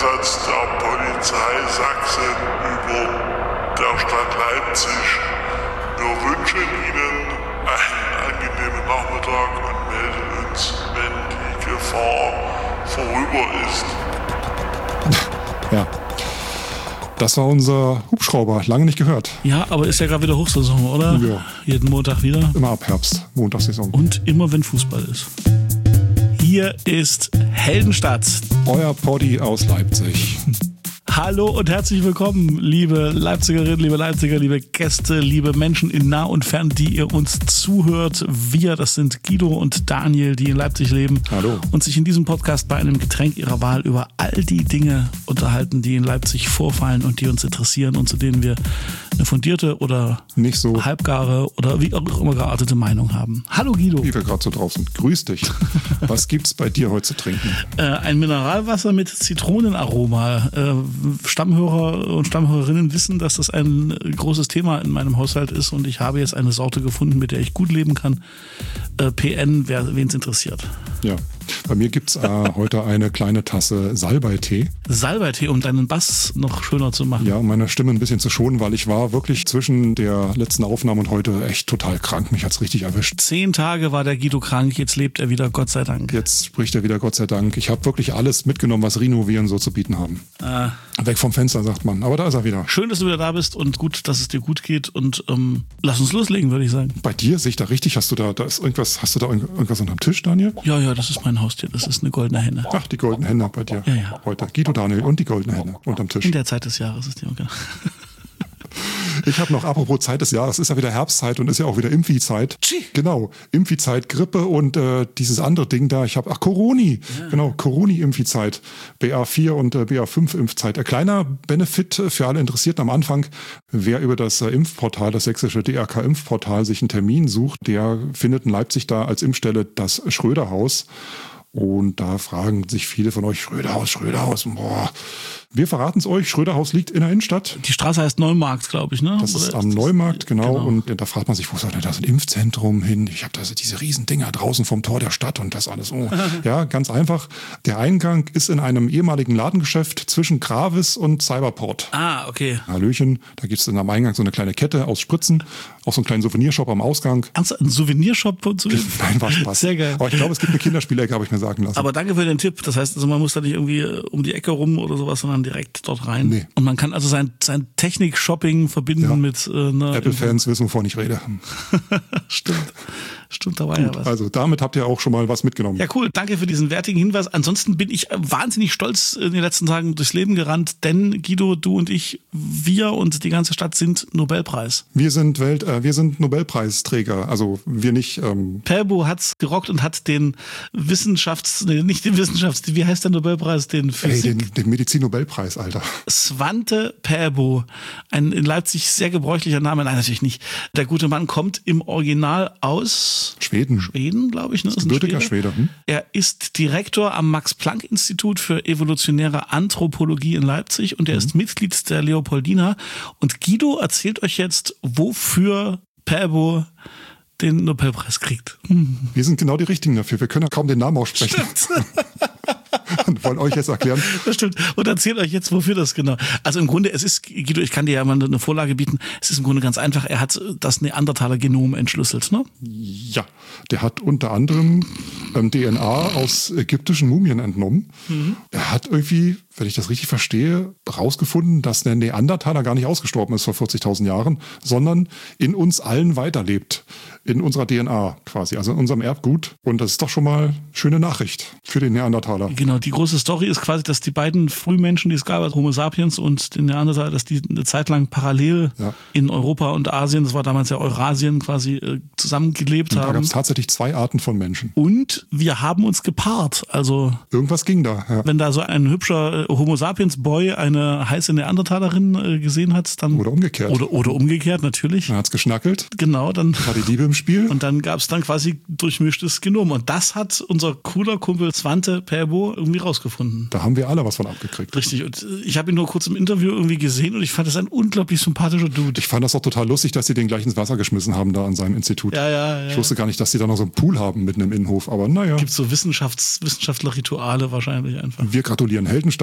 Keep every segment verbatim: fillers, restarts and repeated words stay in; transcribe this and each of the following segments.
Einsatz der Polizei Sachsen über der Stadt Leipzig. Wir wünschen Ihnen einen angenehmen Nachmittag und melden uns, wenn die Gefahr vorüber ist. Ja, das war unser Hubschrauber, lange nicht gehört. Ja, aber ist ja gerade wieder Hochsaison, oder? Ja. Jeden Montag wieder. Immer ab Herbst, Montagssaison. Und immer, wenn Fußball ist. Hier ist Heldenstadt. Euer Poddy aus Leipzig. Hallo und herzlich willkommen, liebe Leipzigerinnen, liebe Leipziger, liebe Gäste, liebe Menschen in nah und fern, die ihr uns zuhört. Wir, das sind Guido und Daniel, die in Leipzig leben. Hallo. Und sich in diesem Podcast bei einem Getränk ihrer Wahl über all die Dinge unterhalten, die in Leipzig vorfallen und die uns interessieren und zu denen wir eine fundierte oder nicht so halbgare oder wie auch immer geartete Meinung haben. Hallo Guido. Wie wir gerade so drauf sind. Grüß dich. Was gibt's bei dir heute zu trinken? Äh, ein Mineralwasser mit Zitronenaroma. Äh, Stammhörer und Stammhörerinnen wissen, dass das ein großes Thema in meinem Haushalt ist und ich habe jetzt eine Sorte gefunden, mit der ich gut leben kann. Äh, P N, wen es interessiert. Ja, bei mir gibt's äh, heute eine kleine Tasse Salbeitee. Salbeitee, um deinen Bass noch schöner zu machen. Ja, um meine Stimme ein bisschen zu schonen, weil ich war wirklich zwischen der letzten Aufnahme und heute echt total krank. Mich hat's richtig erwischt. Zehn Tage war der Guido krank, jetzt lebt er wieder, Gott sei Dank. Jetzt spricht er wieder, Gott sei Dank. Ich habe wirklich alles mitgenommen, was Renovieren so zu bieten haben. Äh, Weg vom Fenster, sagt man. Aber da ist er wieder. Schön, dass du wieder da bist und gut, dass es dir gut geht. Und ähm, lass uns loslegen, würde ich sagen. Bei dir sehe ich da richtig, hast du da, da ist irgendwas, hast du da irgendwas unterm Tisch, Daniel? Ja, ja, das ist mein Haustier. Das ist eine goldene Henne. Ach, die goldene Henne bei dir. Ja, ja. Heute. Guido, Daniel und die goldene Henne unterm Tisch. In der Zeit des Jahres ist die okay. Ich habe noch, apropos Zeit des Jahres, ist ja wieder Herbstzeit und ist ja auch wieder Impfi-Zeit. Genau, Impfi-Zeit, Grippe und äh, dieses andere Ding da. Ich habe, ach, Coroni. Ja. Genau, Coroni-Impfi-Zeit. B A vier und äh, B A fünf Impfzeit. Ein kleiner Benefit für alle Interessierten am Anfang. Wer über das äh, Impfportal, das sächsische D R K-Impfportal, sich einen Termin sucht, der findet in Leipzig da als Impfstelle das Schröderhaus. Und da fragen sich viele von euch, Schröderhaus, Schröderhaus, boah. Wir verraten es euch, Schröderhaus liegt in der Innenstadt. Die Straße heißt Neumarkt, glaube ich, ne? Das ist am Neumarkt, genau. genau. Und da fragt man sich, wo soll denn das ein Impfzentrum hin? Ich habe da diese riesen Dinger draußen vom Tor der Stadt und das alles. Oh. Ja, ganz einfach. Der Eingang ist in einem ehemaligen Ladengeschäft zwischen Gravis und Cyberport. Ah, okay. Hallöchen, da gibt es am Eingang so eine kleine Kette aus Spritzen, auch so einen kleinen Souvenirshop am Ausgang. Ernsthaft, ein Souvenirshop? Nein, war Spaß. Sehr geil. Aber ich glaube, es gibt eine Kinderspielecke, habe ich mir sagen lassen. Aber danke für den Tipp. Das heißt, also man muss da nicht irgendwie um die Ecke rum oder sowas, sondern direkt dort rein. Nee. Und man kann also sein, sein Technik-Shopping verbinden ja. mit äh, einer Apple-Fans wissen, wovon ich rede. Stimmt. Stimmt, da war Gut, ja was. Also damit habt ihr auch schon mal was mitgenommen. Ja, cool. Danke für diesen wertigen Hinweis. Ansonsten bin ich wahnsinnig stolz in den letzten Tagen durchs Leben gerannt, denn Guido, du und ich, wir und die ganze Stadt sind Nobelpreis. Wir sind Welt, äh, wir sind Nobelpreisträger. Also wir nicht. Ähm Perbo hat's gerockt und hat den Wissenschafts, nee, nicht den Wissenschafts, wie heißt der Nobelpreis? Den Physik. Ey, den, den Medizin-Nobelpreis, Alter. Svante Perbo, ein in Leipzig sehr gebräuchlicher Name. Nein, natürlich nicht. Der gute Mann kommt im Original aus Schweden. Schweden, glaube ich. Ne? Ist ein gebürtiger Schwede. Schwede hm? Er ist Direktor am Max-Planck-Institut für evolutionäre Anthropologie in Leipzig und er mhm. ist Mitglied der Leopoldina. Und Guido erzählt euch jetzt, wofür Perbo den Nobelpreis kriegt. Hm. Wir sind genau die Richtigen dafür. Wir können ja kaum den Namen aussprechen. Und wollen euch jetzt erklären. Das stimmt. Und erzählt euch jetzt, wofür das genau. Also im Grunde, es ist, Guido, ich kann dir ja mal eine Vorlage bieten. Es ist im Grunde ganz einfach. Er hat das Neandertaler-Genom entschlüsselt, ne? Ja. Der hat unter anderem ähm, D N A aus ägyptischen Mumien entnommen. Mhm. Er hat irgendwie, wenn ich das richtig verstehe, herausgefunden, dass der Neandertaler gar nicht ausgestorben ist vor vierzigtausend Jahren, sondern in uns allen weiterlebt. In unserer D N A quasi, also in unserem Erbgut. Und das ist doch schon mal eine schöne Nachricht für den Neandertaler. Genau, die große Story ist quasi, dass die beiden Frühmenschen, die es gab, also Homo sapiens und den Neandertaler, dass die eine Zeit lang parallel ja. in Europa und Asien, das war damals ja Eurasien, quasi äh, zusammengelebt und haben. Da gab es tatsächlich zwei Arten von Menschen. Und wir haben uns gepaart. Also irgendwas ging da. Ja. Wenn da so ein hübscher äh, Homo sapiens Boy eine heiße Neandertalerin äh, gesehen hat, dann oder umgekehrt. Oder, oder umgekehrt, natürlich. Dann hat's geschnackelt. Genau, dann war die Liebe im Spiel. Und dann gab es dann quasi durchmischtes Genom. Und das hat unser cooler Kumpel Svante Perbo irgendwie rausgefunden. Da haben wir alle was von abgekriegt. Richtig. Und ich habe ihn nur kurz im Interview irgendwie gesehen und ich fand das ein unglaublich sympathischer Dude. Ich fand das auch total lustig, dass sie den gleich ins Wasser geschmissen haben da an seinem Institut. Ja, ja, ja. Ich wusste gar nicht, dass sie da noch so einen Pool haben mitten im Innenhof. Aber naja. Gibt so Wissenschafts- Wissenschaftler-Rituale wahrscheinlich einfach. Wir gratulieren Heldenstadt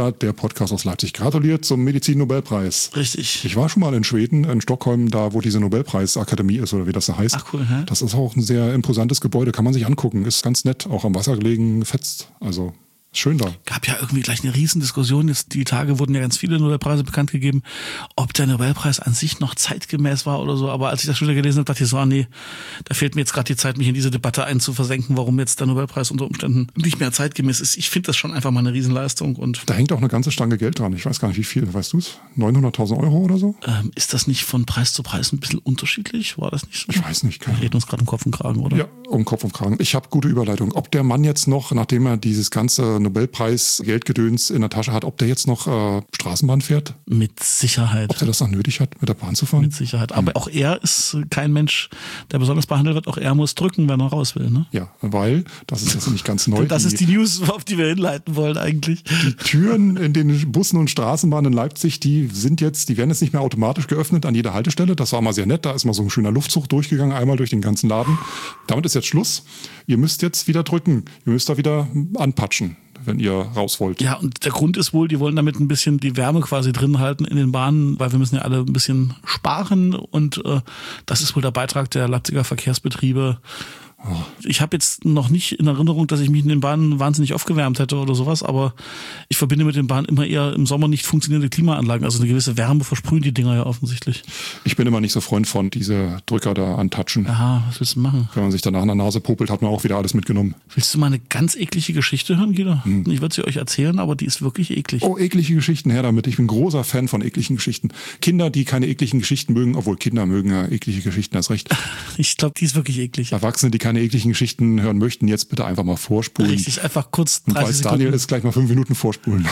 Sascha, der Podcast aus Leipzig, gratuliert zum Medizin-Nobelpreis. Richtig. Ich war schon mal in Schweden, in Stockholm, da wo diese Nobelpreisakademie ist oder wie das da heißt. Ach cool, hä? Das ist auch ein sehr imposantes Gebäude, kann man sich angucken. Ist ganz nett, auch am Wasser gelegen, fetzt. Also schön da. Gab ja irgendwie gleich eine Riesendiskussion. Jetzt die Tage wurden ja ganz viele Nobelpreise bekannt gegeben, ob der Nobelpreis an sich noch zeitgemäß war oder so. Aber als ich das schon wieder gelesen habe, dachte ich so, ah, nee, da fehlt mir jetzt gerade die Zeit, mich in diese Debatte einzuversenken, warum jetzt der Nobelpreis unter Umständen nicht mehr zeitgemäß ist. Ich finde das schon einfach mal eine Riesenleistung. Und da hängt auch eine ganze Stange Geld dran. Ich weiß gar nicht, wie viel. Weißt du es? neunhunderttausend Euro oder so? Ähm, ist das nicht von Preis zu Preis ein bisschen unterschiedlich? War das nicht so? Ich weiß nicht. Keine Wir reden uns gerade um Kopf und Kragen, oder? Ja, um Kopf und Kragen. Ich habe gute Überleitung. Ob der Mann jetzt noch, nachdem er dieses ganze Nobelpreis Geldgedöns in der Tasche hat, ob der jetzt noch äh, Straßenbahn fährt? Mit Sicherheit. Ob der das noch nötig hat, mit der Bahn zu fahren? Mit Sicherheit. Aber auch er ist kein Mensch, der besonders behandelt wird. Auch er muss drücken, wenn er raus will. Ne? Ja, weil, das ist jetzt nicht ganz neu. Das ist die News, auf die wir hinleiten wollen eigentlich. Die Türen in den Bussen und Straßenbahnen in Leipzig, die sind jetzt, die werden jetzt nicht mehr automatisch geöffnet an jeder Haltestelle. Das war mal sehr nett. Da ist mal so ein schöner Luftzug durchgegangen, einmal durch den ganzen Laden. Damit ist jetzt Schluss. Ihr müsst jetzt wieder drücken. Ihr müsst da wieder anpatschen, wenn ihr raus wollt. Ja, und der Grund ist wohl, die wollen damit ein bisschen die Wärme quasi drin halten in den Bahnen, weil wir müssen ja alle ein bisschen sparen und äh, das ist wohl der Beitrag der Leipziger Verkehrsbetriebe. Ich habe jetzt noch nicht in Erinnerung, dass ich mich in den Bahnen wahnsinnig aufgewärmt hätte oder sowas, aber ich verbinde mit den Bahnen immer eher im Sommer nicht funktionierende Klimaanlagen. Also eine gewisse Wärme versprühen die Dinger ja offensichtlich. Ich bin immer nicht so Freund von diese Drücker da antatschen. Aha, was willst du machen? Wenn man sich danach in der Nase popelt, hat man auch wieder alles mitgenommen. Willst du mal eine ganz eklige Geschichte hören, Guido? Hm. Ich würde sie euch erzählen, aber die ist wirklich eklig. Oh, eklige Geschichten, her damit. Ich bin großer Fan von ekligen Geschichten. Kinder, die keine ekligen Geschichten mögen, obwohl Kinder mögen ja eklige Geschichten, erst recht. Ich glaube, die ist wirklich eklig. Erwachsene, die keine ekligen Geschichten hören möchten, jetzt bitte einfach mal vorspulen. Richtig, einfach kurz dreißig Sekunden. Und Daniel ist gleich mal fünf Minuten vorspulen.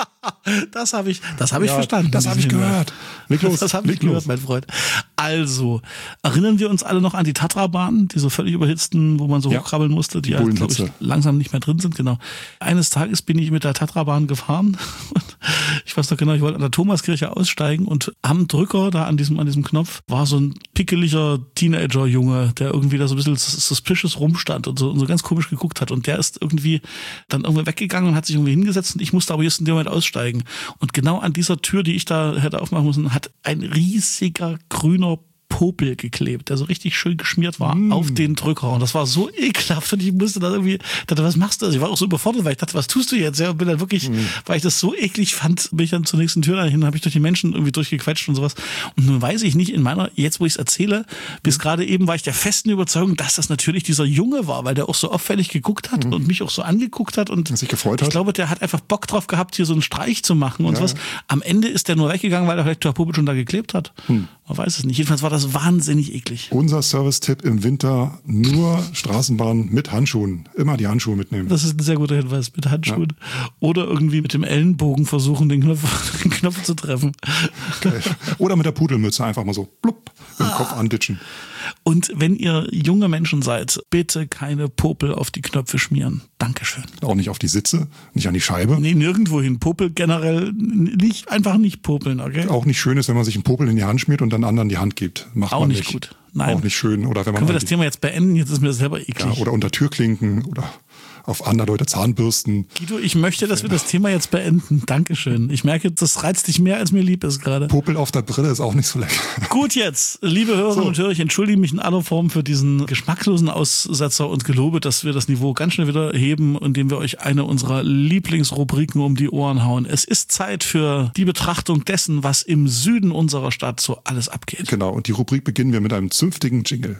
Das habe ich, das habe ich ja, verstanden. Das habe ich gehört. Leg los, das habe ich los. gehört, mein Freund. Also, erinnern wir uns alle noch an die Tatra-Bahnen, diese völlig überhitzten, wo man so ja, hochkrabbeln musste, die, die ja, glaube ich, langsam nicht mehr drin sind, genau. Eines Tages bin ich mit der Tatra-Bahn gefahren und ich weiß noch genau, ich wollte an der Thomaskirche aussteigen und am Drücker, da an diesem, an diesem Knopf, war so ein pickeliger Teenager-Junge, der irgendwie da so ein bisschen suspicious rumstand und so, und so ganz komisch geguckt hat und der ist irgendwie dann irgendwie weggegangen und hat sich irgendwie hingesetzt und ich musste aber just in dem Moment aussteigen. Und genau an dieser Tür, die ich da hätte aufmachen müssen, hat ein riesiger grüner Popel geklebt, der so richtig schön geschmiert war mm. auf den Drücker. Und das war so ekelhaft und ich musste da irgendwie, dachte, was machst du? Also ich war auch so überfordert, weil ich dachte, was tust du jetzt? Ja, und bin dann wirklich, mm. weil ich das so eklig fand, bin ich dann zur nächsten Tür dahin, habe ich durch die Menschen irgendwie durchgequetscht und sowas. Und nun weiß ich nicht, in meiner, jetzt wo ich es erzähle, bis mm. gerade eben war ich der festen Überzeugung, dass das natürlich dieser Junge war, weil der auch so auffällig geguckt hat mm. und mich auch so angeguckt hat und sich gefreut hat. Ich glaube, der hat einfach Bock drauf gehabt, hier so einen Streich zu machen und ja. sowas. Am Ende ist der nur weggegangen, weil der vielleicht der Popel schon da geklebt hat. Mm. Man weiß es nicht. Jedenfalls war das wahnsinnig eklig. Unser Service-Tipp im Winter, nur Straßenbahn mit Handschuhen. Immer die Handschuhe mitnehmen. Das ist ein sehr guter Hinweis, mit Handschuhen. Ja. Oder irgendwie mit dem Ellenbogen versuchen, den Knopf, den Knopf zu treffen. Okay. Oder mit der Pudelmütze einfach mal so plupp im Kopf anditschen. Und wenn ihr junge Menschen seid, bitte keine Popel auf die Knöpfe schmieren. Dankeschön. Auch nicht auf die Sitze, nicht an die Scheibe. Nee, nirgendwo hin. Popel generell nicht, einfach nicht popeln, okay? Auch nicht schön ist, wenn man sich einen Popel in die Hand schmiert und dann anderen die Hand gibt. Macht auch man nicht, nicht gut. Nein. Auch nicht schön. Oder wenn man Können wir das Thema jetzt beenden? Jetzt ist mir das selber eklig. Ja, oder unter Türklinken oder auf andere Leute Zahnbürsten. Guido, ich möchte, dass wir das Thema jetzt beenden. Dankeschön. Ich merke, das reizt dich mehr, als mir lieb ist gerade. Popel auf der Brille ist auch nicht so lecker. Gut jetzt, liebe Hörerinnen so. und Hörer, ich entschuldige mich in aller Form für diesen geschmacklosen Aussetzer und gelobe, dass wir das Niveau ganz schnell wieder heben, indem wir euch eine unserer Lieblingsrubriken um die Ohren hauen. Es ist Zeit für die Betrachtung dessen, was im Süden unserer Stadt so alles abgeht. Genau, und die Rubrik beginnen wir mit einem zünftigen Jingle.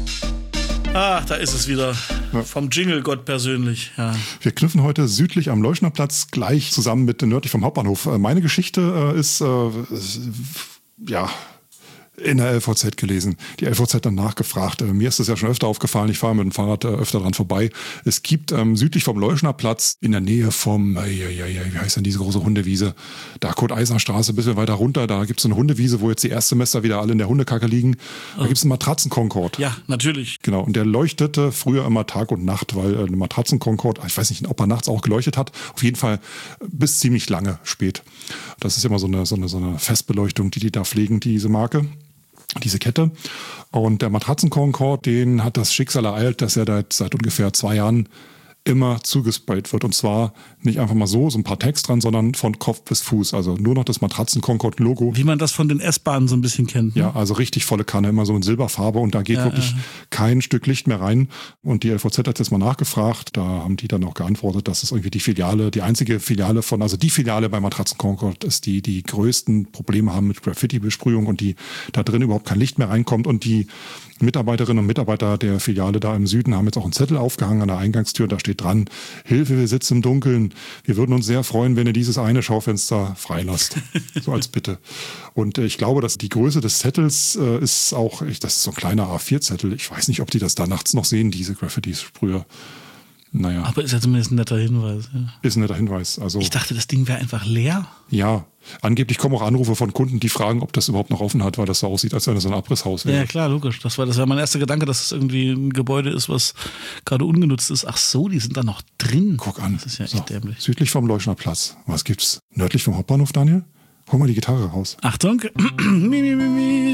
Ach, da ist es wieder. Ja. Vom Jingle-Gott persönlich. Ja. Wir knüpfen heute südlich am Leuschnerplatz gleich zusammen mit nördlich vom Hauptbahnhof. Meine Geschichte äh, ist, äh, ist, ja... in der L V Z gelesen. Die L V Z dann nachgefragt. Äh, mir ist das ja schon öfter aufgefallen. Ich fahre mit dem Fahrrad äh, öfter dran vorbei. Es gibt ähm, südlich vom Leuschnerplatz in der Nähe vom, äh, ja, ja, ja, wie heißt denn diese große Hundewiese? Da Kurt-Eisner-Straße, ein bisschen weiter runter. Da gibt es so eine Hundewiese, wo jetzt die Erstsemester wieder alle in der Hundekacke liegen. Da oh. gibt es einen Matratzenkonkord. Ja, natürlich. Genau. Und der leuchtete früher immer Tag und Nacht, weil äh, eine Matratzenkonkord, ich weiß nicht, ob er nachts auch geleuchtet hat. Auf jeden Fall bis ziemlich lange spät. Das ist immer so eine, so eine, so eine Festbeleuchtung, die die da pflegen, diese Marke. Diese Kette. Und der Matratzenkonkord, den hat das Schicksal ereilt, dass er da seit ungefähr zwei Jahren immer zugesprayt wird. Und zwar nicht einfach mal so, so ein paar Text dran, sondern von Kopf bis Fuß. Also nur noch das Matratzen-Concord-Logo. Wie man das von den S-Bahnen so ein bisschen kennt. Ne? Ja, also richtig volle Kanne, immer so in Silberfarbe und da geht ja, wirklich ja. kein Stück Licht mehr rein. Und die L V Z hat jetzt mal nachgefragt, da haben die dann auch geantwortet, dass es irgendwie die Filiale, die einzige Filiale von, also die Filiale bei Matratzen Concord ist, die die größten Probleme haben mit Graffiti-Besprühung und die da drin überhaupt kein Licht mehr reinkommt. Und die Mitarbeiterinnen und Mitarbeiter der Filiale da im Süden haben jetzt auch einen Zettel aufgehangen an der Eingangstür. Da steht dran: Hilfe, wir sitzen im Dunkeln. Wir würden uns sehr freuen, wenn ihr dieses eine Schaufenster freilasst. So als Bitte. Und äh, ich glaube, dass die Größe des Zettels äh, ist auch, ich, das ist so ein kleiner A vier Zettel. Ich weiß nicht, ob die das da nachts noch sehen, diese Graffiti-Sprüher. Naja. Aber ist ja zumindest ein netter Hinweis. Ja. Ist ein netter Hinweis. Also, ich dachte, das Ding wäre einfach leer. Ja, angeblich kommen auch Anrufe von Kunden, die fragen, ob das überhaupt noch offen hat, weil das so aussieht, als wenn es so ein Abrisshaus wäre. Ja, klar, logisch. Das war, das war mein erster Gedanke, dass es irgendwie ein Gebäude ist, was gerade ungenutzt ist. Ach so, die sind da noch drin. Guck an. Das ist ja echt so, dämlich. Südlich vom Leuschner Platz. Was gibt's? Nördlich vom Hauptbahnhof, Daniel? Hol mal die Gitarre raus. Achtung. mi, mi, mi, mi.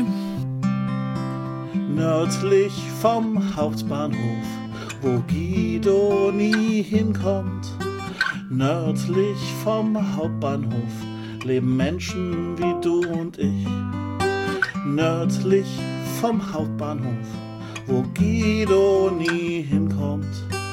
Nördlich vom Hauptbahnhof, wo Guido nie hinkommt. Nördlich vom Hauptbahnhof leben Menschen wie du und ich. Nördlich vom Hauptbahnhof, wo Guido nie hinkommt.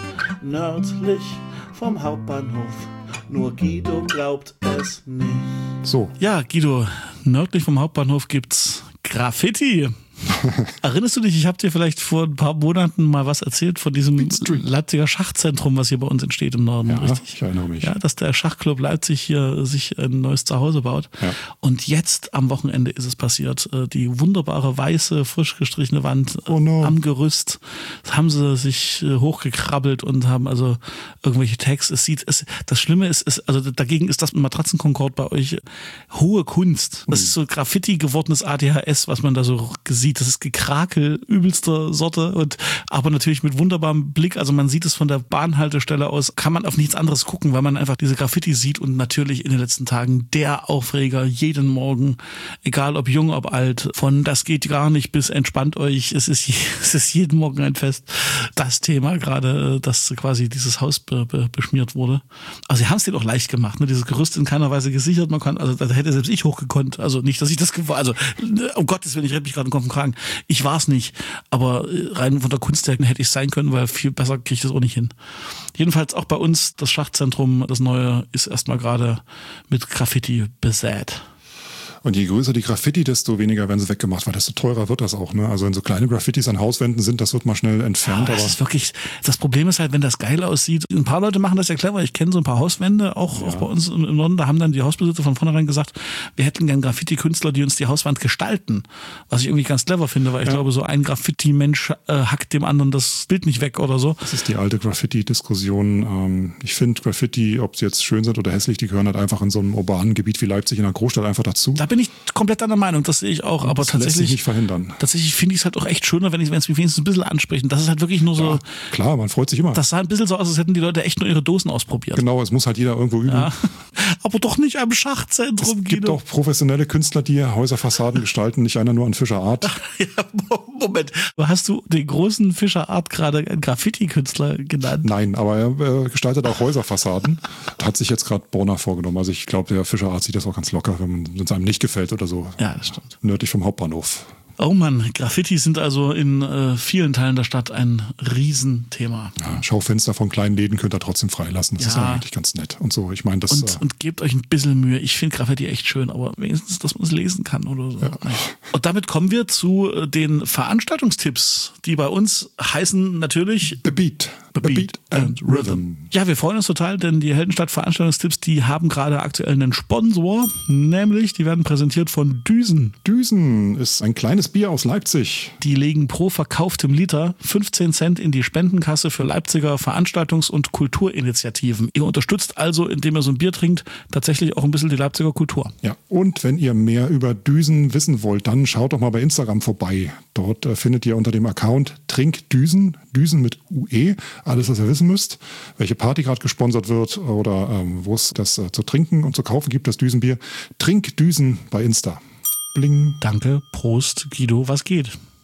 Nördlich vom Hauptbahnhof, nur Guido glaubt es nicht. So. Ja, Guido, nördlich vom Hauptbahnhof gibt's Graffiti. Erinnerst du dich, ich habe dir vielleicht vor ein paar Monaten mal was erzählt von diesem Leipziger Schachzentrum, was hier bei uns entsteht im Norden, ja, richtig? Ich erinnere mich. Ja, dass der Schachclub Leipzig hier sich ein neues Zuhause baut. Ja. Und jetzt am Wochenende ist es passiert. Die wunderbare weiße, frisch gestrichene Wand oh no. am Gerüst. Das haben sie sich hochgekrabbelt und haben also irgendwelche Tags. Es sieht, es, das Schlimme ist, ist, also dagegen ist das mit Matratzen-Concord bei euch hohe Kunst. Das ist so Graffiti gewordenes A D H S, was man da so sieht. Das ist Gekrakel übelster Sorte und aber natürlich mit wunderbarem Blick. Also man sieht es von der Bahnhaltestelle aus, kann man auf nichts anderes gucken, weil man einfach diese Graffiti sieht und natürlich in den letzten Tagen der Aufreger jeden Morgen, egal ob jung, ob alt, von das geht gar nicht bis entspannt euch. Es ist, es ist jeden Morgen ein Fest. Das Thema gerade, dass quasi dieses Haus be, be, beschmiert wurde. Aber sie haben es dir doch leicht gemacht, ne? Dieses Gerüst in keiner Weise gesichert. Man kann, also da hätte selbst ich hochgekonnt. Also nicht, dass ich das gewollt, also um Gottes Willen, ich rede mich gerade den Kopf und Kragen. Ich war es nicht, aber rein von der Kunst her hätte ich es sein können, weil viel besser kriege ich das auch nicht hin. Jedenfalls auch bei uns, das Schachzentrum, das neue, ist erstmal gerade mit Graffiti besät. Und je größer die Graffiti, desto weniger werden sie weggemacht, weil desto teurer wird das auch. Ne? Also wenn so kleine Graffitis an Hauswänden sind, das wird mal schnell entfernt. Ja, das aber ist wirklich, das Problem ist halt, wenn das geil aussieht. Ein paar Leute machen das ja clever. Ich kenne so ein paar Hauswände, auch, ja. auch bei uns im Norden. Da haben dann die Hausbesitzer von vornherein gesagt, wir hätten gern Graffiti-Künstler, die uns die Hauswand gestalten. Was ich irgendwie ganz clever finde, weil ich ja. glaube, so ein Graffiti-Mensch äh, hackt dem anderen das Bild nicht weg oder so. Das ist die alte Graffiti-Diskussion. Ähm, ich finde Graffiti, ob sie jetzt schön sind oder hässlich, die gehören halt einfach in so einem urbanen Gebiet wie Leipzig in einer Großstadt einfach dazu. Da bin ich komplett an der Meinung, das sehe ich auch, aber das tatsächlich lässt sich nicht verhindern. Tatsächlich finde ich es halt auch echt schöner, wenn es mich wenigstens ein bisschen anspricht. Das ist halt wirklich nur so. Ja, klar, man freut sich immer. Das sah ein bisschen so aus, als hätten die Leute echt nur ihre Dosen ausprobiert. Genau, es muss halt jeder irgendwo üben. Ja. Aber doch nicht am Schachzentrum. Es gibt Guido. auch professionelle Künstler, die Häuserfassaden gestalten, nicht einer nur an Fischer Art. Ja, Moment, hast du den großen Fischer Art gerade einen Graffiti-Künstler genannt? Nein, aber er äh, gestaltet auch Häuserfassaden. Hat sich jetzt gerade Borna vorgenommen. Also ich glaube, der Fischer Art sieht das auch ganz locker, wenn es einem nicht gefällt oder so. Ja, das stimmt. Nördlich vom Hauptbahnhof. Oh Mann, Graffiti sind also in äh, vielen Teilen der Stadt ein Riesenthema. Ja, Schaufenster von kleinen Läden könnt ihr trotzdem freilassen. Das ja. ist ja eigentlich ganz nett. Und so, ich meine, das. Und, äh, und gebt euch ein bisschen Mühe. Ich finde Graffiti echt schön, aber wenigstens, dass man es lesen kann oder so. Ja. Und damit kommen wir zu den Veranstaltungstipps, die bei uns heißen natürlich The Beat. The Beat and Rhythm. Ja, wir freuen uns total, denn die Heldenstadt Veranstaltungstipps, die haben gerade aktuell einen Sponsor, nämlich die werden präsentiert von Düsen. Düsen ist ein kleines Bier aus Leipzig. Die legen pro verkauftem Liter fünfzehn Cent in die Spendenkasse für Leipziger Veranstaltungs- und Kulturinitiativen. Ihr unterstützt also, indem ihr so ein Bier trinkt, tatsächlich auch ein bisschen die Leipziger Kultur. Ja, und wenn ihr mehr über Düsen wissen wollt, dann schaut doch mal bei Instagram vorbei. Dort äh, findet ihr unter dem Account Trinkdüsen, Düsen mit U E, alles, was ihr wissen müsst, welche Party gerade gesponsert wird oder ähm, wo es das äh, zu trinken und zu kaufen gibt, das Düsenbier. Trinkdüsen bei Insta. Bling. Danke, Prost, Guido, was geht?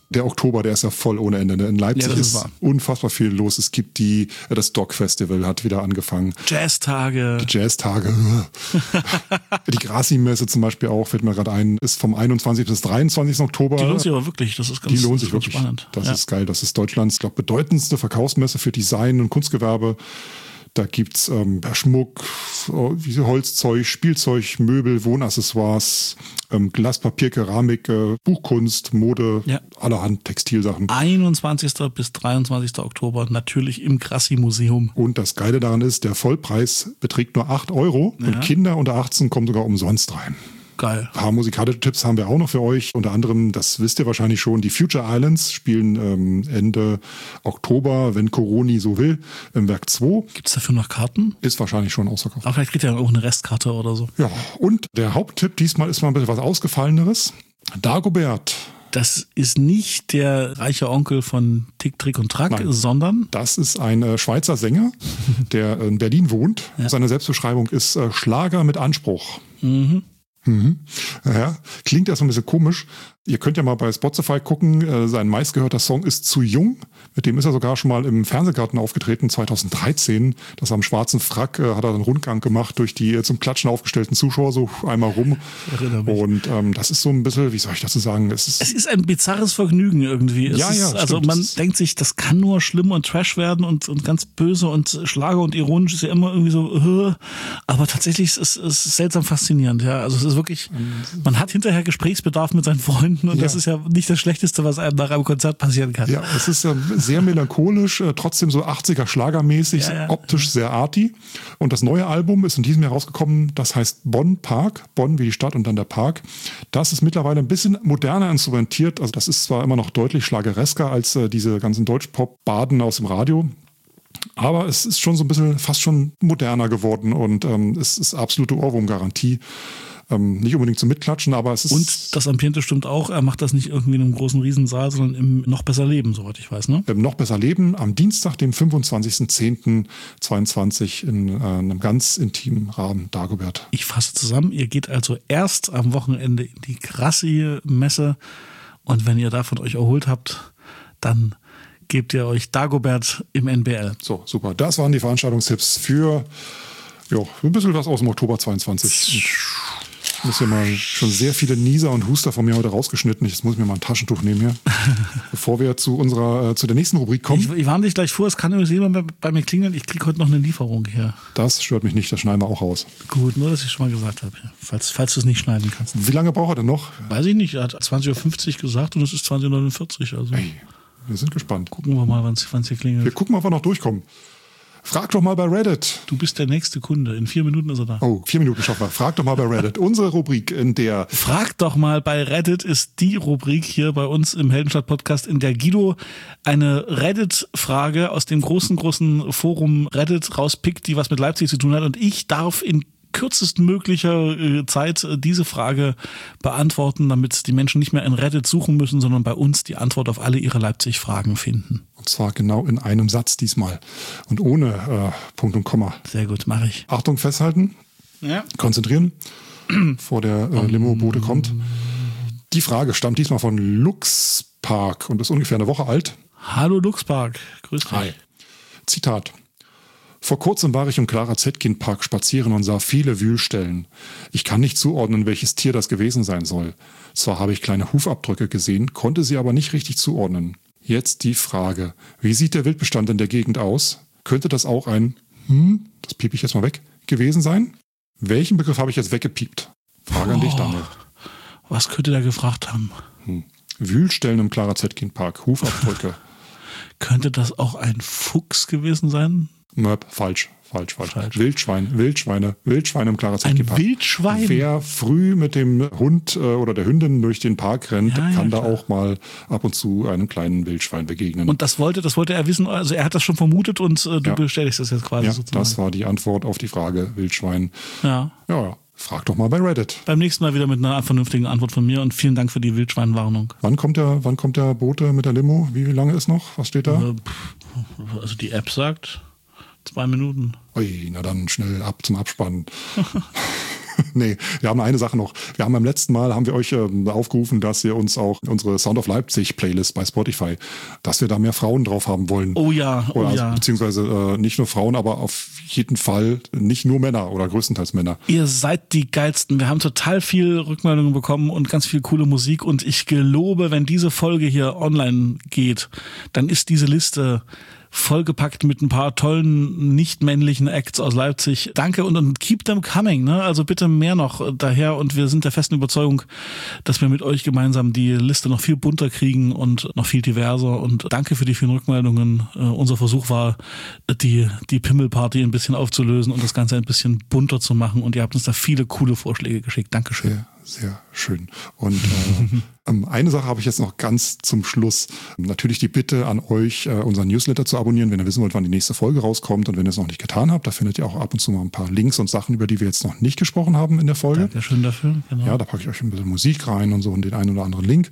Der Oktober, der ist ja voll ohne Ende. In Leipzig Ja, das ist ist wahr. unfassbar viel los. Es gibt die, das Dog Festival hat wieder angefangen. Jazztage. Die Jazztage. Die Grassi-Messe zum Beispiel auch, fällt mir gerade ein, ist vom einundzwanzigsten bis dreiundzwanzigsten Oktober. Die lohnt sich aber wirklich. Das ist ganz, Die lohnt sich ganz wirklich. spannend. Das ja. ist geil. Das ist Deutschlands, glaube bedeutendste Verkaufsmesse für Design und Kunstgewerbe. Da gibt's ähm, Schmuck, wie Holzzeug, Spielzeug, Möbel, Wohnaccessoires, ähm, Glas, Papier, Keramik, äh, Buchkunst, Mode, Ja. allerhand Textilsachen. einundzwanzigsten bis dreiundzwanzigsten Oktober natürlich im Grassi-Museum. Und das Geile daran ist, der Vollpreis beträgt nur acht Euro Ja. und Kinder unter achtzehn kommen sogar umsonst rein. Geil. Ein paar musikalische Tipps haben wir auch noch für euch. Unter anderem, das wisst ihr wahrscheinlich schon, die Future Islands spielen ähm, Ende Oktober, wenn Coroni so will, im Werk zwei. Gibt es dafür noch Karten? Ist wahrscheinlich schon ausverkauft. Aber vielleicht kriegt ihr auch eine Restkarte oder so. Ja, und der Haupttipp diesmal ist mal ein bisschen was Ausgefalleneres. Dagobert. Das ist nicht der reiche Onkel von Tick, Trick und Track, Nein. sondern Das ist ein äh, Schweizer Sänger, der in Berlin wohnt. Ja. Seine Selbstbeschreibung ist äh, Schlager mit Anspruch. Mhm. Mhm. Ja, klingt erstmal ein bisschen komisch. Ihr könnt ja mal bei Spotify gucken, äh, sein meistgehörter Song ist Zu Jung. Mit dem ist er sogar schon mal im Fernsehgarten aufgetreten, zweitausenddreizehn. Das am schwarzen Frack äh, hat er einen Rundgang gemacht durch die äh, zum Klatschen aufgestellten Zuschauer so einmal rum. Erinnere mich. Und ähm, das ist so ein bisschen, wie soll ich dazu sagen, es ist es ist ein bizarres Vergnügen irgendwie. Es Ja, ja, ist, also stimmt. man Das ist- denkt sich, das kann nur schlimm und Trash werden und, und ganz böse und Schlager und ironisch ist ja immer irgendwie so, äh, aber tatsächlich ist es ist seltsam faszinierend. Ja, also es ist wirklich, man hat hinterher Gesprächsbedarf mit seinen Freunden und Ja. das ist ja nicht das Schlechteste, was einem nach einem Konzert passieren kann. Ja, es ist ähm, sehr melancholisch, äh, trotzdem so achtziger Schlagermäßig, Ja, ja. optisch sehr arty. Und das neue Album ist in diesem Jahr rausgekommen, das heißt Bonn Park, Bonn wie die Stadt und dann der Park. Das ist mittlerweile ein bisschen moderner instrumentiert, also das ist zwar immer noch deutlich schlageresker als äh, diese ganzen Deutschpop-Baden aus dem Radio, aber es ist schon so ein bisschen fast schon moderner geworden und ähm, es ist absolute Ohrwurm-Garantie. Ähm, nicht unbedingt zum Mitklatschen, aber es ist... Und das Ambiente stimmt auch, er macht das nicht irgendwie in einem großen Riesensaal, sondern im noch besser Leben, soweit ich weiß, ne? Ähm, noch besser leben am Dienstag, dem fünfundzwanzigsten zehnten zweiundzwanzig in äh, einem ganz intimen Rahmen Dagobert. Ich fasse zusammen, ihr geht also erst am Wochenende in die Grassi-Messe und wenn ihr davon euch erholt habt, dann gebt ihr euch Dagobert im N B L. So, super. Das waren die Veranstaltungstipps für jo, ein bisschen was aus dem Oktober zweiundzwanzig. Ich muss hier mal schon sehr viele Nieser und Huster von mir heute rausgeschnitten. Jetzt muss ich mir mal ein Taschentuch nehmen hier. Bevor wir zu unserer, äh, zu der nächsten Rubrik kommen. Ich, ich warne dich gleich vor, es kann übrigens jemand bei, bei mir klingeln, ich kriege heute noch eine Lieferung hier. Das stört mich nicht, das schneiden wir auch raus. Gut, nur dass ich schon mal gesagt habe, falls, falls du es nicht schneiden kannst. Wie lange braucht er denn noch? Weiß ich nicht, er hat zwanzig Uhr fünfzig gesagt und es ist zwanzig Uhr neunundvierzig, also Hey, wir sind gespannt. gucken wir mal, wann es hier Wir klingelt. gucken mal, ob wir noch durchkommen. Frag doch mal bei Reddit. Du bist der nächste Kunde, in vier Minuten ist er da. Oh, vier Minuten schaffen wir. Frag doch mal bei Reddit. Unsere Rubrik, in der Frag doch mal bei Reddit ist die Rubrik hier bei uns im Heldenstadt-Podcast, in der Guido eine Reddit-Frage aus dem großen, großen Forum Reddit rauspickt, die was mit Leipzig zu tun hat. Und ich darf in kürzestmöglicher äh, Zeit äh, diese Frage beantworten, damit die Menschen nicht mehr in Reddit suchen müssen, sondern bei uns die Antwort auf alle ihre Leipzig-Fragen finden. Und zwar genau in einem Satz diesmal. Und ohne äh, Punkt und Komma. Sehr gut, mache ich. Achtung, festhalten, Ja. konzentrieren, vor der äh, Limo-Bote kommt. Die Frage stammt diesmal von Luxpark und ist ungefähr eine Woche alt. Hallo Luxpark, grüß dich. Hi. Zitat. Vor kurzem war ich im Clara Zetkin Park spazieren und sah viele Wühlstellen. Ich kann nicht zuordnen, welches Tier das gewesen sein soll. Zwar habe ich kleine Hufabdrücke gesehen, konnte sie aber nicht richtig zuordnen. Jetzt die Frage, wie sieht der Wildbestand in der Gegend aus? Könnte das auch ein, hm, das piep ich jetzt mal weg, gewesen sein? Welchen Begriff habe ich jetzt weggepiept? Frage an dich, Daniel. Was könnte der gefragt haben? Hm. Wühlstellen im Clara Zetkin Park, Hufabdrücke. Könnte das auch ein Fuchs gewesen sein? Möp, falsch, falsch, falsch, Falsch. Wildschwein, Wildschweine, Wildschweine im Clara Zetkin Ein Park. Wildschwein? Wer früh mit dem Hund äh, oder der Hündin durch den Park rennt, Ja, ja, kann da klar. auch mal ab und zu einem kleinen Wildschwein begegnen. Und das wollte, das wollte er wissen, also er hat das schon vermutet und äh, du Ja. bestätigst das jetzt quasi ja, sozusagen. das war die Antwort auf die Frage Wildschwein. Ja. Ja, frag doch mal bei Reddit. Beim nächsten Mal wieder mit einer vernünftigen Antwort von mir und vielen Dank für die Wildschweinwarnung. Wann kommt der, wann kommt der Bote mit der Limo? Wie lange ist noch? Was steht da? Äh, pff, Also die App sagt zwei Minuten. Ui, na dann schnell ab zum Abspannen. Nee, wir haben eine Sache noch. Wir haben beim letzten Mal, haben wir euch ähm, aufgerufen, dass ihr uns auch unsere Sound of Leipzig Playlist bei Spotify, dass wir da mehr Frauen drauf haben wollen. Oh ja, oh oder also, ja. Beziehungsweise äh, nicht nur Frauen, aber auf jeden Fall nicht nur Männer oder größtenteils Männer. Ihr seid die Geilsten. Wir haben total viel Rückmeldungen bekommen und ganz viel coole Musik. Und ich gelobe, wenn diese Folge hier online geht, dann ist diese Liste vollgepackt mit ein paar tollen nicht-männlichen Acts aus Leipzig. Danke und, und keep them coming, ne? Also bitte mehr noch daher und wir sind der festen Überzeugung, dass wir mit euch gemeinsam die Liste noch viel bunter kriegen und noch viel diverser und danke für die vielen Rückmeldungen. Uh, unser Versuch war, die, die Pimmelparty ein bisschen aufzulösen und das Ganze ein bisschen bunter zu machen und ihr habt uns da viele coole Vorschläge geschickt. Dankeschön. Sehr, sehr schön. Und äh, eine Sache habe ich jetzt noch ganz zum Schluss. Natürlich die Bitte an euch, äh, unseren Newsletter zu abonnieren, wenn ihr wissen wollt, wann die nächste Folge rauskommt. Und wenn ihr es noch nicht getan habt, da findet ihr auch ab und zu mal ein paar Links und Sachen, über die wir jetzt noch nicht gesprochen haben in der Folge. Dankeschön dafür. Genau. Ja, da packe ich euch ein bisschen Musik rein und so und den einen oder anderen Link.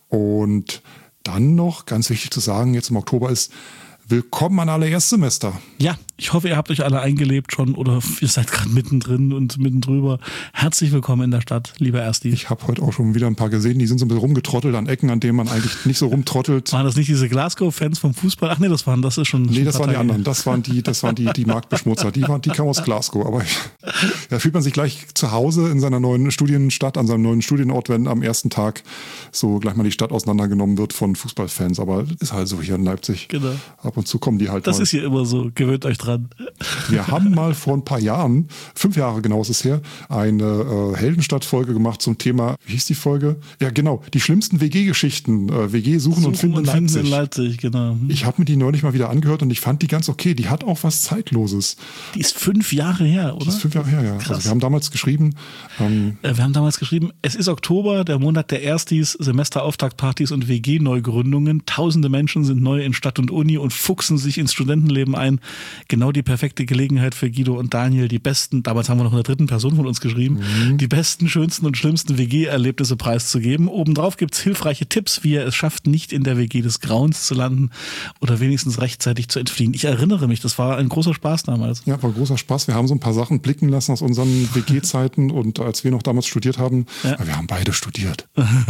Und dann noch, ganz wichtig zu sagen, jetzt im Oktober ist willkommen an alle Erstsemester. Ja, ich hoffe, ihr habt euch alle eingelebt schon oder ihr seid gerade mittendrin und mitten drüber. Herzlich willkommen in der Stadt, lieber Ersti. Ich habe heute auch schon wieder ein paar gesehen, die sind so ein bisschen rumgetrottelt an Ecken, an denen man eigentlich nicht so rumtrottelt. Waren das nicht diese Glasgow-Fans vom Fußball? Ach nee, das waren, das ist schon... Nee, schon das waren die anderen. Das waren die, das waren die, die Marktbeschmutzer. Die waren, die kamen aus Glasgow. Aber da fühlt man sich gleich zu Hause in seiner neuen Studienstadt, an seinem neuen Studienort, wenn am ersten Tag so gleich mal die Stadt auseinandergenommen wird von Fußballfans. Aber ist halt so hier in Leipzig. Genau. Ab und zu kommen die halt Das mal. ist hier immer so. Gewöhnt euch dran. Wir haben mal vor ein paar Jahren, fünf Jahre genau ist es her, eine äh, Heldenstadt-Folge gemacht zum Thema, wie hieß die Folge? Ja genau, die schlimmsten W G-Geschichten. Äh, W G suchen, suchen und finden, und in, Leipzig. in Leipzig. Genau. Ich habe mir die neulich mal wieder angehört und ich fand die ganz okay. Die hat auch was Zeitloses. Die ist fünf Jahre her, oder? Die ist fünf Jahre her, ja. Krass. Also wir haben damals geschrieben... Ähm, wir haben damals geschrieben, es ist Oktober, der Monat der Erstis, Semesterauftaktpartys und W G-Neugründungen. Tausende Menschen sind neu in Stadt und Uni und fuchsen sich ins Studentenleben ein. Genau die perfekte Gelegenheit für Guido und Daniel, die besten, damals haben wir noch in der dritten Person von uns geschrieben, mhm. die besten, schönsten und schlimmsten W G-Erlebnisse preiszugeben. Obendrauf gibt's hilfreiche Tipps, wie ihr es schafft, nicht in der W G des Grauens zu landen oder wenigstens rechtzeitig zu entfliehen. Ich erinnere mich, das war ein großer Spaß damals. Ja, war großer Spaß. Wir haben so ein paar Sachen blicken lassen aus unseren W G-Zeiten und als wir noch damals studiert haben, ja. wir haben beide studiert.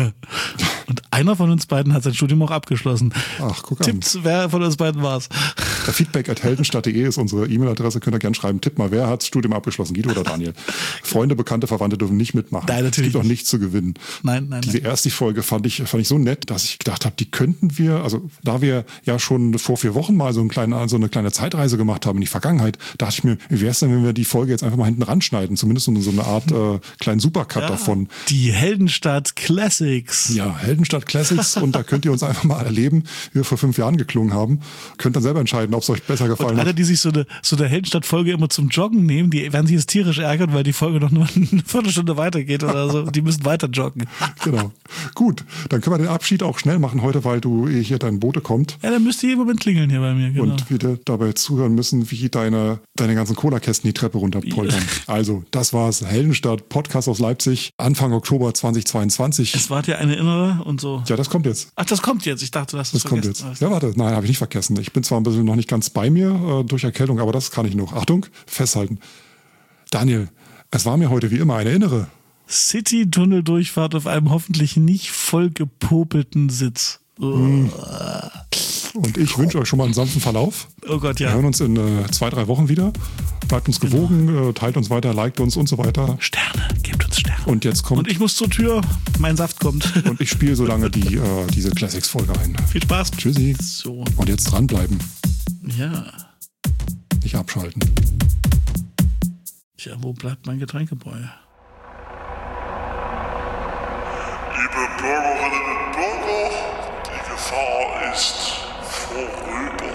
Und einer von uns beiden hat sein Studium auch abgeschlossen. Ach, guck an. Tipps, wer von uns beiden war's? Feedback at heldenstadt punkt de ist unsere E-Mail-Adresse, könnt ihr gerne schreiben. Tipp mal, wer hat das Studium abgeschlossen, Guido oder Daniel? Freunde, Bekannte, Verwandte dürfen nicht mitmachen. Nein, natürlich. Es gibt auch nichts zu gewinnen. Nein, nein. Diese erste Folge fand ich, fand ich so nett, dass ich gedacht habe, die könnten wir, also da wir ja schon vor vier Wochen mal so, ein kleine, so eine kleine Zeitreise gemacht haben in die Vergangenheit, dachte ich mir, wie wäre es denn, wenn wir die Folge jetzt einfach mal hinten ranschneiden? Zumindest so eine Art äh, kleinen Supercut ja, davon. Die Heldenstadt Classics. Ja, Heldenstadt Classics und da könnt ihr uns einfach mal erleben, wie wir vor fünf Jahren geklungen haben. Könnt dann selber entscheiden, ob es euch besser gefallen und alle, hat. die sich so eine, so eine Heldenstadt-Folge immer zum Joggen nehmen, die werden sich jetzt tierisch ärgern, weil die Folge noch nur eine Viertelstunde weitergeht oder so. Die müssen weiter joggen. Genau. Gut, dann können wir den Abschied auch schnell machen heute, weil du hier dein Bote kommt. Ja, dann müsst ihr im Moment klingeln hier bei mir. Genau. Und wieder dabei zuhören müssen, wie deine, deine ganzen Cola-Kästen die Treppe runterpoltern. Also, das war's. Heldenstadt, Podcast aus Leipzig, Anfang Oktober zweitausendzweiundzwanzig. Es war dir eine innere und so. Ja, das kommt jetzt. Ach, das kommt jetzt. Ich dachte, das ist Das kommt jetzt. Ja, warte. Nein, habe ich nicht vergessen. Ich bin zwar ein bisschen noch nicht ganz bei mir äh, durch Erkältung, aber das kann ich noch. Achtung, festhalten. Daniel, es war mir heute wie immer eine innere City-Tunnel-Durchfahrt auf einem hoffentlich nicht voll gepopelten Sitz. Mm. Und ich wünsche euch schon mal einen sanften Verlauf. Oh Gott, ja. Wir hören uns in äh, zwei, drei Wochen wieder. Bleibt uns gewogen, genau. äh, teilt uns weiter, liked uns und so weiter. Sterne, gebt uns Sterne. Und jetzt kommt... Und ich muss zur Tür, mein Saft kommt. Und ich spiele so lange die, äh, diese Classics-Folge ein. Viel Spaß. Tschüssi. So. Und jetzt dranbleiben. Ja. Nicht abschalten. Tja, wo bleibt mein Getränkebräu? Liebe Bürgerinnen und Bürger, die Gefahr ist vorüber.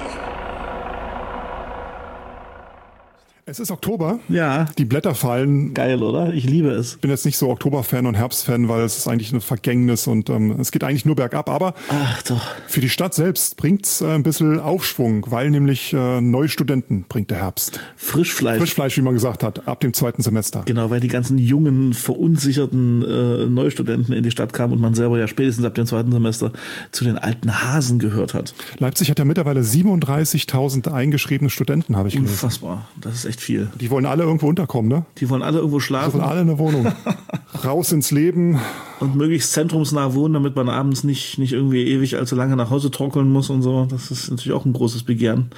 Es ist Oktober. Ja. Die Blätter fallen. Geil, oder? Ich liebe es. Ich bin jetzt nicht so Oktoberfan und Herbstfan, weil es ist eigentlich eine Vergängnis und ähm, es geht eigentlich nur bergab. Aber Ach doch. Für die Stadt selbst bringt es äh, ein bisschen Aufschwung, weil nämlich äh, neue Studenten bringt der Herbst. Frischfleisch. Frischfleisch, wie man gesagt hat, ab dem zweiten Semester. Genau, weil die ganzen jungen, verunsicherten äh, Neustudenten in die Stadt kamen und man selber ja spätestens ab dem zweiten Semester zu den alten Hasen gehört hat. Leipzig hat ja mittlerweile siebenunddreißigtausend eingeschriebene Studenten, habe ich gelesen. Unfassbar. Das ist echt echt viel. Die wollen alle irgendwo unterkommen, ne? Die wollen alle irgendwo schlafen. Die wollen alle eine Wohnung. Raus ins Leben. Und möglichst zentrumsnah wohnen, damit man abends nicht, nicht irgendwie ewig allzu lange nach Hause torkeln muss und so. Das ist natürlich auch ein großes Begehren.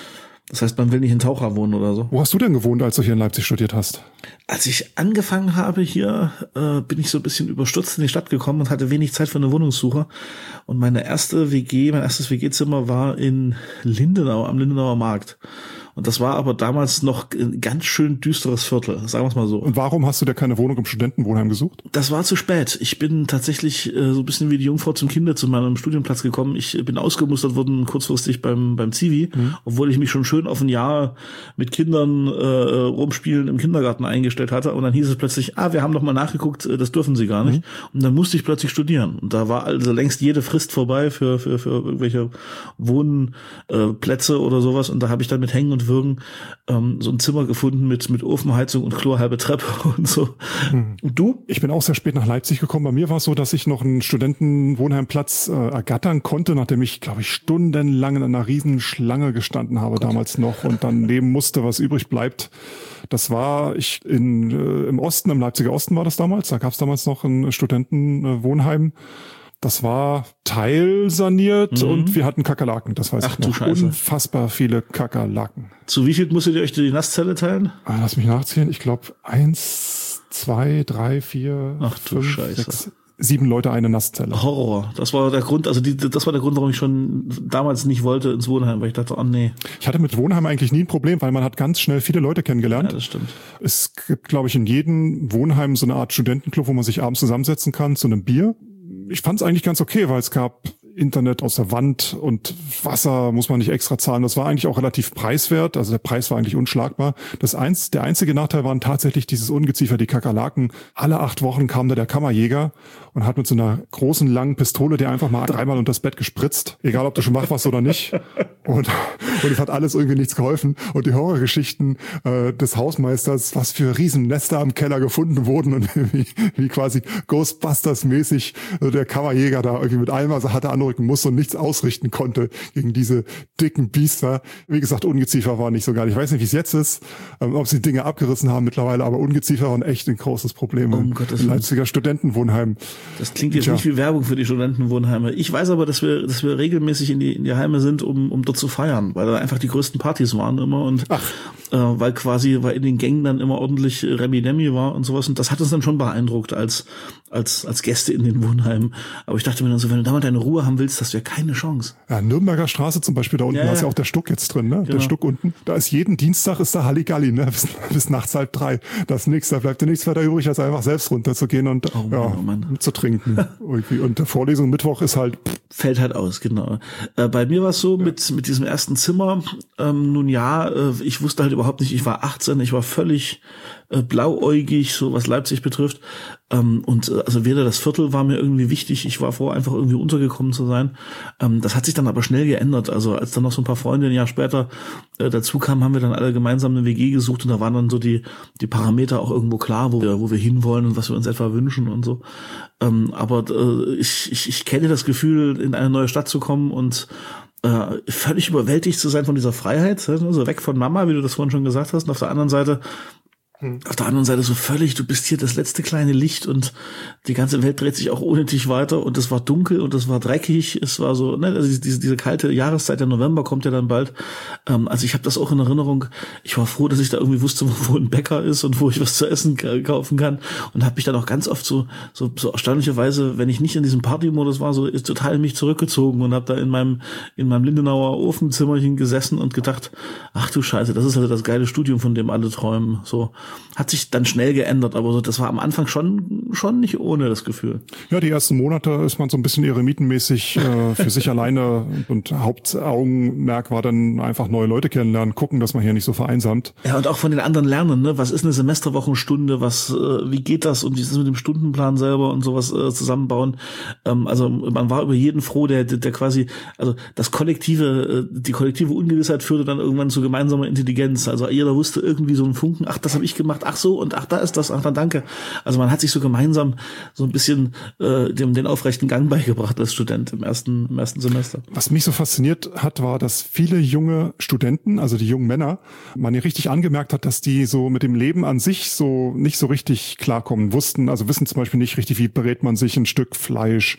Das heißt, man will nicht in Taucher wohnen oder so. Wo hast du denn gewohnt, als du hier in Leipzig studiert hast? Als ich angefangen habe hier, äh, bin ich so ein bisschen überstürzt in die Stadt gekommen und hatte wenig Zeit für eine Wohnungssuche. Und meine erste W G, mein erstes W G-Zimmer war in Lindenau, am Lindenauer Markt. Und das war aber damals noch ein ganz schön düsteres Viertel, sagen wir es mal so. Und warum hast du da keine Wohnung im Studentenwohnheim gesucht? Das war zu spät. Ich bin tatsächlich äh, so ein bisschen wie die Jungfrau zum Kinder zu meinem Studienplatz gekommen. Ich bin ausgemustert worden kurzfristig beim beim Zivi, mhm. obwohl ich mich schon schön auf ein Jahr mit Kindern äh, rumspielen im Kindergarten eingestellt hatte. Und dann hieß es plötzlich, ah, wir haben doch mal nachgeguckt, das dürfen Sie gar nicht. Mhm. Und dann musste ich plötzlich studieren. Und da war also längst jede Frist vorbei für für für irgendwelche Wohnplätze äh, oder sowas. Und da habe ich dann mit Hängen und Würgen ähm, so ein Zimmer gefunden mit mit Ofenheizung und Klo, halbe Treppe und so. Hm. Und du? Ich bin auch sehr spät nach Leipzig gekommen. Bei mir war es so, dass ich noch einen Studentenwohnheimplatz äh, ergattern konnte, nachdem ich, glaube ich, stundenlang in einer riesen Schlange gestanden habe, Gott. damals noch, und dann nehmen musste, was übrig bleibt. Das war ich in äh, im Osten, im Leipziger Osten war das damals. Da gab es damals noch ein Studentenwohnheim. Das war teilsaniert mhm. und wir hatten Kakerlaken, das weiß Ach, ich noch. Du Scheiße. Unfassbar viele Kakerlaken. Zu wie viel musstet ihr euch die Nasszelle teilen? Ah, lass mich nachzählen. Ich glaube, eins, zwei, drei, vier, Ach, du fünf, Scheiße. sechs, sieben Leute eine Nasszelle. Horror. Das war der Grund, also die, das war der Grund, warum ich schon damals nicht wollte ins Wohnheim, weil ich dachte, oh nee. Ich hatte mit Wohnheim eigentlich nie ein Problem, weil man hat ganz schnell viele Leute kennengelernt. Ja, das stimmt. Es gibt, glaube ich, in jedem Wohnheim so eine Art Studentenclub, wo man sich abends zusammensetzen kann zu einem Bier. Ich fand es eigentlich ganz okay, weil es gab Internet aus der Wand und Wasser muss man nicht extra zahlen. Das war eigentlich auch relativ preiswert. Also der Preis war eigentlich unschlagbar. Das eins, der einzige Nachteil waren tatsächlich dieses Ungeziefer, die Kakerlaken. Alle acht Wochen kam da der Kammerjäger und hat mit so einer großen, langen Pistole dir einfach mal dreimal unter das Bett gespritzt. Egal, ob du schon wach warst oder nicht. Und, und es hat alles irgendwie nichts geholfen. Und die Horrorgeschichten äh, des Hausmeisters, was für Riesennester am Keller gefunden wurden und wie, wie quasi Ghostbusters-mäßig also der Kammerjäger da irgendwie mit allem, was er hatte, anrücken musste und nichts ausrichten konnte gegen diese dicken Biester. Wie gesagt, Ungeziefer war nicht so geil. Ich weiß nicht, wie es jetzt ist, ähm, ob sie Dinge abgerissen haben mittlerweile, aber Ungeziefer waren echt ein großes Problem um im Gottes Leipziger Studentenwohnheim. Das klingt jetzt Tja. nicht wie Werbung für die Studentenwohnheime. Ich weiß aber, dass wir, dass wir regelmäßig in die, in die Heime sind, um, um dort zu feiern, weil da einfach die größten Partys waren immer und äh, weil quasi, weil in den Gängen dann immer ordentlich Remi-Demi war und sowas, und das hat uns dann schon beeindruckt als, als, als Gäste in den Wohnheimen. Aber ich dachte mir dann so, wenn du da mal deine Ruhe haben willst, das wäre keine Chance. Ja, Nürnberger Straße zum Beispiel, da unten, ja, da ja. ist ja auch der Stuck jetzt drin, ne? Genau. Der Stuck unten. Da ist jeden Dienstag ist da Halligalli, ne? Bis, bis nachts halb drei. Das ist nix, da bleibt dir nichts weiter übrig, als einfach selbst runterzugehen und Oh Mann, ja, oh Mann. zu trinken. irgendwie. Und der Vorlesung Mittwoch ist halt pff, Fällt halt aus, genau. Äh, bei mir war es so, mit mit diesem ersten Zimmer, ähm, nun ja, äh, ich wusste halt überhaupt nicht, ich war achtzehn, ich war völlig äh, blauäugig, so was Leipzig betrifft. Ähm, und äh, also weder das Viertel war mir irgendwie wichtig, ich war froh, einfach irgendwie untergekommen zu sein. Ähm, das hat sich dann aber schnell geändert. Also als dann noch so ein paar Freunde ein Jahr später äh, dazu kamen, haben wir dann alle gemeinsam eine W G gesucht und da waren dann so die die Parameter auch irgendwo klar, wo wir wo wir hinwollen und was wir uns etwa wünschen und so. Ähm, aber äh, ich, ich ich kenne das Gefühl, in eine neue Stadt zu kommen und äh, völlig überwältigt zu sein von dieser Freiheit, so weg von Mama, wie du das vorhin schon gesagt hast, und auf der anderen Seite Auf der anderen Seite so völlig, du bist hier das letzte kleine Licht und die ganze Welt dreht sich auch ohne dich weiter und es war dunkel und es war dreckig, es war so, ne, also diese, diese kalte Jahreszeit, der November kommt ja dann bald. Ähm, also ich habe das auch in Erinnerung, ich war froh, dass ich da irgendwie wusste, wo, wo ein Bäcker ist und wo ich was zu essen k- kaufen kann und habe mich dann auch ganz oft so, so, so erstaunlicherweise, wenn ich nicht in diesem Partymodus war, so ist total in mich zurückgezogen und habe da in meinem, in meinem Lindenauer Ofenzimmerchen gesessen und gedacht, ach du Scheiße, das ist also das geile Studium, von dem alle träumen, so. Hat sich dann schnell geändert, aber so, das war am Anfang schon schon nicht ohne das Gefühl. ja, die ersten Monate ist man so ein bisschen eremitenmäßig äh, für sich alleine und Hauptaugenmerk war dann einfach neue Leute kennenlernen, gucken, dass man hier nicht so vereinsamt. Ja, und auch von den anderen lernen, ne? Was ist eine Semesterwochenstunde, was, äh, wie geht das und wie ist es mit dem Stundenplan selber und sowas äh, zusammenbauen. Ähm, also man war über jeden froh, der, der, der quasi, also das kollektive, äh, die kollektive Ungewissheit führte dann irgendwann zu gemeinsamer Intelligenz. Also jeder wusste irgendwie so einen Funken, ach, das habe ich gemacht, ach so, und ach, da ist das, ach, dann danke. Also man hat sich so gemeinsam so ein bisschen äh, dem, den aufrechten Gang beigebracht als Student im ersten, im ersten Semester. Was mich so fasziniert hat, war, dass viele junge Studenten, also die jungen Männer, man ja richtig angemerkt hat, dass die so mit dem Leben an sich so nicht so richtig klarkommen, wussten, also wissen zum Beispiel nicht richtig, wie berät man sich ein Stück Fleisch,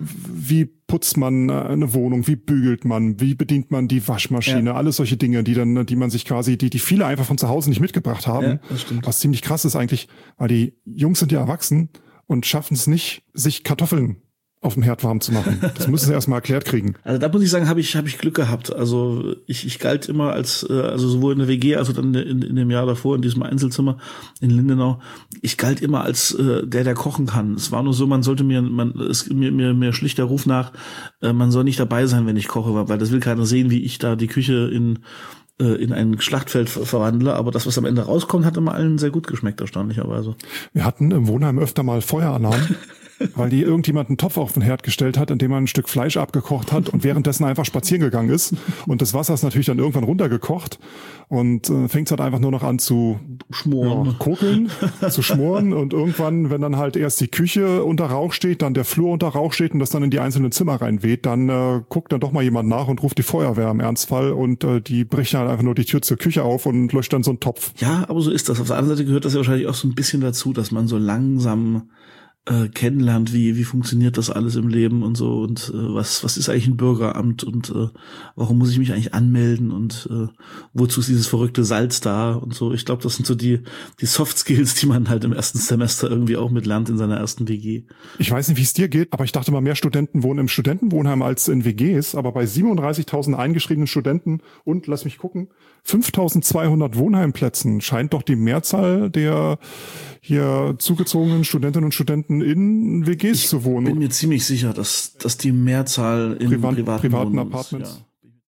wie putzt man eine Wohnung, wie bügelt man, wie bedient man die Waschmaschine, ja. Alles solche Dinge, die dann, die man sich quasi, die, die viele einfach von zu Hause nicht mitgebracht haben. Ja, das stimmt. Was ziemlich krass ist eigentlich, weil die Jungs sind ja erwachsen und schaffen es nicht, sich Kartoffeln auf dem Herd warm zu machen. Das müssen sie erstmal erklärt kriegen. Also da muss ich sagen, habe ich habe ich Glück gehabt. Also ich ich galt immer als äh, also sowohl in der W G als auch dann in, in dem Jahr davor in diesem Einzelzimmer in Lindenau. Ich galt immer als äh, der der kochen kann. Es war nur so, man sollte mir man es mir mir mir schlicht der Ruf nach, äh, man soll nicht dabei sein, wenn ich koche, weil das will keiner sehen, wie ich da die Küche in in ein Schlachtfeld verwandle, aber das, was am Ende rauskommt, hat immer allen sehr gut geschmeckt, erstaunlicherweise. Wir hatten im Wohnheim öfter mal Feueralarm, weil die irgendjemand einen Topf auf den Herd gestellt hat, in dem man ein Stück Fleisch abgekocht hat und währenddessen einfach spazieren gegangen ist. Und das Wasser ist natürlich dann irgendwann runtergekocht und äh, fängt es halt einfach nur noch an zu schmoren, ja, kokeln, zu schmoren. Und irgendwann, wenn dann halt erst die Küche unter Rauch steht, dann der Flur unter Rauch steht und das dann in die einzelnen Zimmer reinweht, dann äh, guckt dann doch mal jemand nach und ruft die Feuerwehr im Ernstfall und äh, die bricht halt einfach nur die Tür zur Küche auf und löscht dann so einen Topf. Ja, aber so ist das. Auf der anderen Seite gehört das ja wahrscheinlich auch so ein bisschen dazu, dass man so langsam äh, kennenlernt, wie wie funktioniert das alles im Leben und so und äh, was was ist eigentlich ein Bürgeramt und äh, warum muss ich mich eigentlich anmelden und äh, wozu ist dieses verrückte Salz da und so. Ich glaube, das sind so die die Soft Skills, die man halt im ersten Semester irgendwie auch mit lernt in seiner ersten W G. Ich weiß nicht, wie es dir geht, aber ich dachte mal, mehr Studenten wohnen im Studentenwohnheim als in W Gs, aber bei siebenunddreißigtausend eingeschriebenen Studenten und, lass mich gucken, fünftausendzweihundert Wohnheimplätzen scheint doch die Mehrzahl der hier zugezogenen Studentinnen und Studenten in W Gs ich zu wohnen. Ich bin mir ziemlich sicher, dass dass die Mehrzahl in Privat, privaten, privaten Wohnungen Apartments. Ist, ja.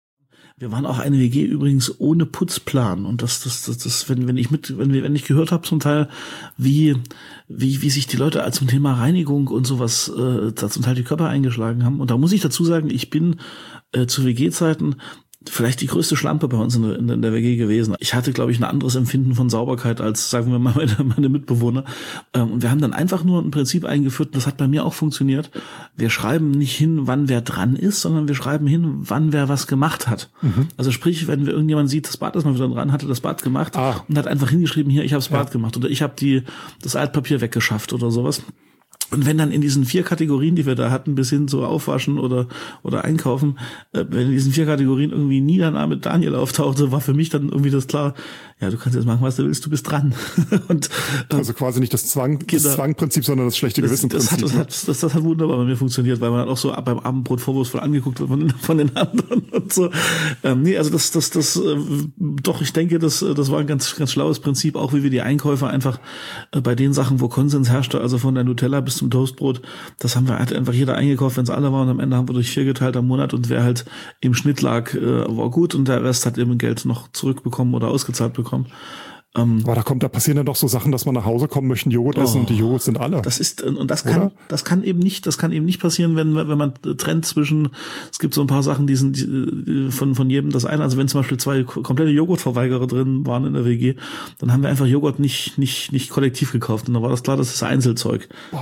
Wir waren auch eine W G übrigens ohne Putzplan und das das das, das wenn wenn ich mit wenn wir wenn ich gehört habe zum Teil wie wie wie sich die Leute zum Thema Reinigung und sowas äh, da zum Teil die Körper eingeschlagen haben und da muss ich dazu sagen, ich bin äh, zu W G-Zeiten vielleicht die größte Schlampe bei uns in der, in der W G gewesen. Ich hatte, glaube ich, ein anderes Empfinden von Sauberkeit als, sagen wir mal, meine, meine Mitbewohner. Und wir haben dann einfach nur ein Prinzip eingeführt, und das hat bei mir auch funktioniert. Wir schreiben nicht hin, wann wer dran ist, sondern wir schreiben hin, wann wer was gemacht hat. Mhm. Also sprich, wenn wir irgendjemand sieht, das Bad ist mal wieder dran, hatte das Bad gemacht ah. und hat einfach hingeschrieben, hier, ich habe das Bad ja. gemacht oder ich habe die das Altpapier weggeschafft oder sowas. Und wenn dann in diesen vier Kategorien, die wir da hatten, bis hin zu Aufwaschen oder oder Einkaufen, äh, wenn in diesen vier Kategorien irgendwie nie der Name Daniel auftauchte, war für mich dann irgendwie das klar, ja, du kannst jetzt machen, was du willst, du bist dran. Und, äh, also quasi nicht das Zwang, das genau, Zwangprinzip, sondern das schlechte Gewissenprinzip. Das, das, hat, das, hat, das, das hat wunderbar bei mir funktioniert, weil man dann auch so beim Abendbrot vorwurfsvoll angeguckt wird von, von den anderen und so. Ähm, nee, also das, das, das, äh, doch, ich denke, das, das war ein ganz, ganz schlaues Prinzip, auch wie wir die Einkäufer einfach äh, bei den Sachen, wo Konsens herrschte, also von der Nutella bis zum Toastbrot, das haben wir hat einfach jeder eingekauft, wenn es alle waren und am Ende haben wir durch vier geteilt am Monat und wer halt im Schnitt lag, äh, war gut und der Rest hat eben Geld noch zurückbekommen oder ausgezahlt bekommen. Ähm, Aber da kommt, da passieren dann doch so Sachen, dass man nach Hause kommt, möchten Joghurt essen oh, und die Joghurt sind alle. Das ist, und das kann, Oder? das kann eben nicht, das kann eben nicht passieren, wenn, wenn man trennt zwischen, es gibt so ein paar Sachen, die sind die, von, von jedem das eine, also wenn zum Beispiel zwei komplette Joghurtverweigerer drin waren in der W G, dann haben wir einfach Joghurt nicht, nicht, nicht kollektiv gekauft und dann war das klar, das ist Einzelzeug. Oh.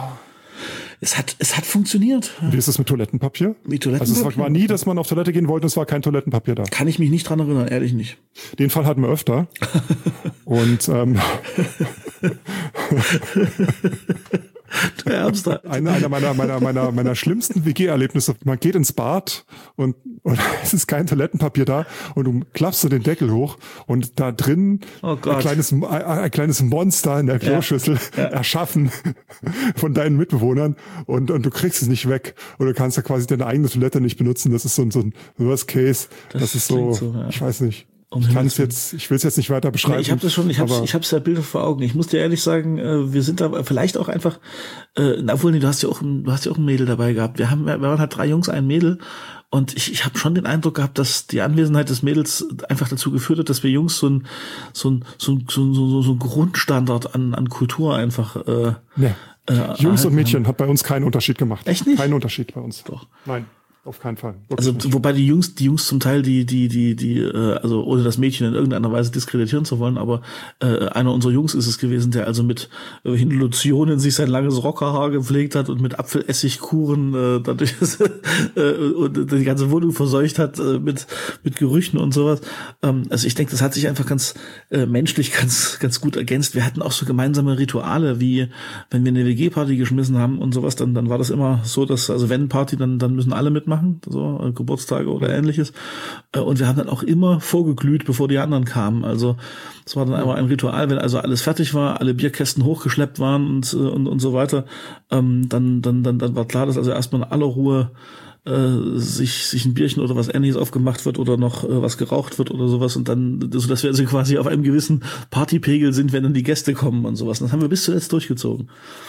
Es hat, es hat funktioniert. Wie ist das mit Toilettenpapier? Mit Toilettenpapier? Also es war nie, dass man auf Toilette gehen wollte, es war kein Toilettenpapier da. Kann ich mich nicht dran erinnern, ehrlich nicht. Den Fall hatten wir öfter. Und ähm, du Ärmster. Einer, einer meiner, meiner, meiner, meiner schlimmsten W G-Erlebnisse. Man geht ins Bad und, und es ist kein Toilettenpapier da und du klappst so den Deckel hoch und da drin oh ein kleines, ein, ein kleines Monster in der Kloschüssel ja. Ja. erschaffen von deinen Mitbewohnern und, und du kriegst es nicht weg und du kannst ja quasi deine eigene Toilette nicht benutzen. Das ist so ein, so ein Worst Case. Das, das ist so, so ja. ich weiß nicht. Um ich kann es jetzt, ich will es jetzt nicht weiter beschreiben. Nee, ich habe das schon, ich habe ich habe ja Bilder vor Augen. Ich muss dir ehrlich sagen, äh, wir sind da vielleicht auch einfach, äh, obwohl nee, du hast ja auch, du hast ja auch ein Mädel dabei gehabt. Wir haben, wir waren halt drei Jungs, ein Mädel, und ich, ich habe schon den Eindruck gehabt, dass die Anwesenheit des Mädels einfach dazu geführt hat, dass wir Jungs so ein so ein so ein so, so, so ein Grundstandard an an Kultur einfach. Äh, nee. äh, Jungs und Mädchen haben. Hat bei uns keinen Unterschied gemacht. Echt nicht? Keinen Unterschied bei uns. Doch. Nein. auf keinen Fall. Also nicht. Wobei die Jungs, die Jungs zum Teil, die, die, die, die, äh, also ohne das Mädchen in irgendeiner Weise diskreditieren zu wollen, aber äh, einer unserer Jungs ist es gewesen, der also mit äh, Hinlotionen sich sein langes Rockerhaar gepflegt hat und mit Apfelessigkuren äh, dadurch äh, und die ganze Wohnung verseucht hat äh, mit mit Gerüchen und sowas. Ähm, also ich denke, das hat sich einfach ganz äh, menschlich ganz ganz gut ergänzt. Wir hatten auch so gemeinsame Rituale, wie wenn wir eine W G-Party geschmissen haben und sowas, dann dann war das immer so, dass also wenn Party, dann dann müssen alle mitmachen. So äh, Geburtstage oder ähnliches. Äh, und wir haben dann auch immer vorgeglüht, bevor die anderen kamen. Also es war dann einmal ein Ritual, wenn also alles fertig war, alle Bierkästen hochgeschleppt waren und und, und so weiter. Ähm, dann dann dann dann war klar, dass also erstmal in aller Ruhe äh, sich sich ein Bierchen oder was Ähnliches aufgemacht wird oder noch äh, was geraucht wird oder sowas und dann, so dass wir also quasi auf einem gewissen Partypegel sind, wenn dann die Gäste kommen und sowas. Und das haben wir bis zuletzt durchgezogen.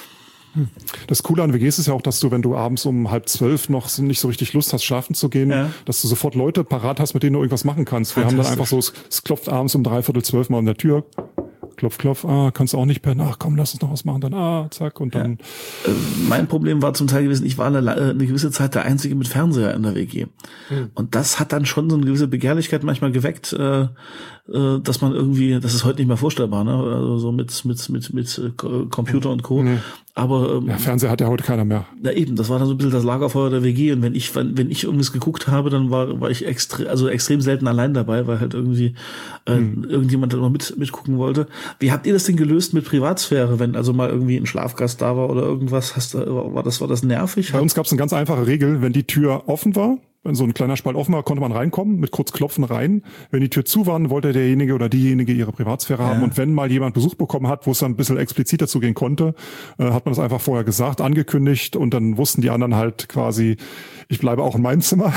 Das Coole an W Gs ist ja auch, dass du, wenn du abends um halb zwölf noch nicht so richtig Lust hast, schlafen zu gehen, ja. dass du sofort Leute parat hast, mit denen du irgendwas machen kannst. Wir haben dann einfach so, es, es klopft abends um dreiviertel zwölf mal an der Tür. Klopf, klopf, ah, kannst du auch nicht pennen, ach komm, lass uns noch was machen, dann ah, zack und dann. Ja. Äh, mein Problem war zum Teil gewesen, ich war eine, eine gewisse Zeit der Einzige mit Fernseher in der W G. Hm. Und das hat dann schon so eine gewisse Begehrlichkeit manchmal geweckt, äh, äh, dass man irgendwie, das ist heute nicht mehr vorstellbar, ne, also so mit mit mit mit äh, Computer und Co. Hm. Aber ähm, ja, Fernseher hat ja heute keiner mehr. Na eben, das war dann so ein bisschen das Lagerfeuer der W G und wenn ich wenn, wenn ich irgendwas geguckt habe, dann war war ich extrem also extrem selten allein dabei, weil halt irgendwie äh, hm. irgendjemand dann noch mit mitgucken wollte. Wie habt ihr das denn gelöst mit Privatsphäre, wenn also mal irgendwie ein Schlafgast da war oder irgendwas? Hast du, war das war das nervig? Bei uns gab es eine ganz einfache Regel, wenn die Tür offen war, wenn so ein kleiner Spalt offen war, konnte man reinkommen, mit kurz Klopfen rein. Wenn die Tür zu war, wollte derjenige oder diejenige ihre Privatsphäre ja. haben. Und wenn mal jemand Besuch bekommen hat, wo es dann ein bisschen expliziter zugehen konnte, äh, hat man das einfach vorher gesagt, angekündigt und dann wussten die anderen halt quasi, ich bleibe auch in meinem Zimmer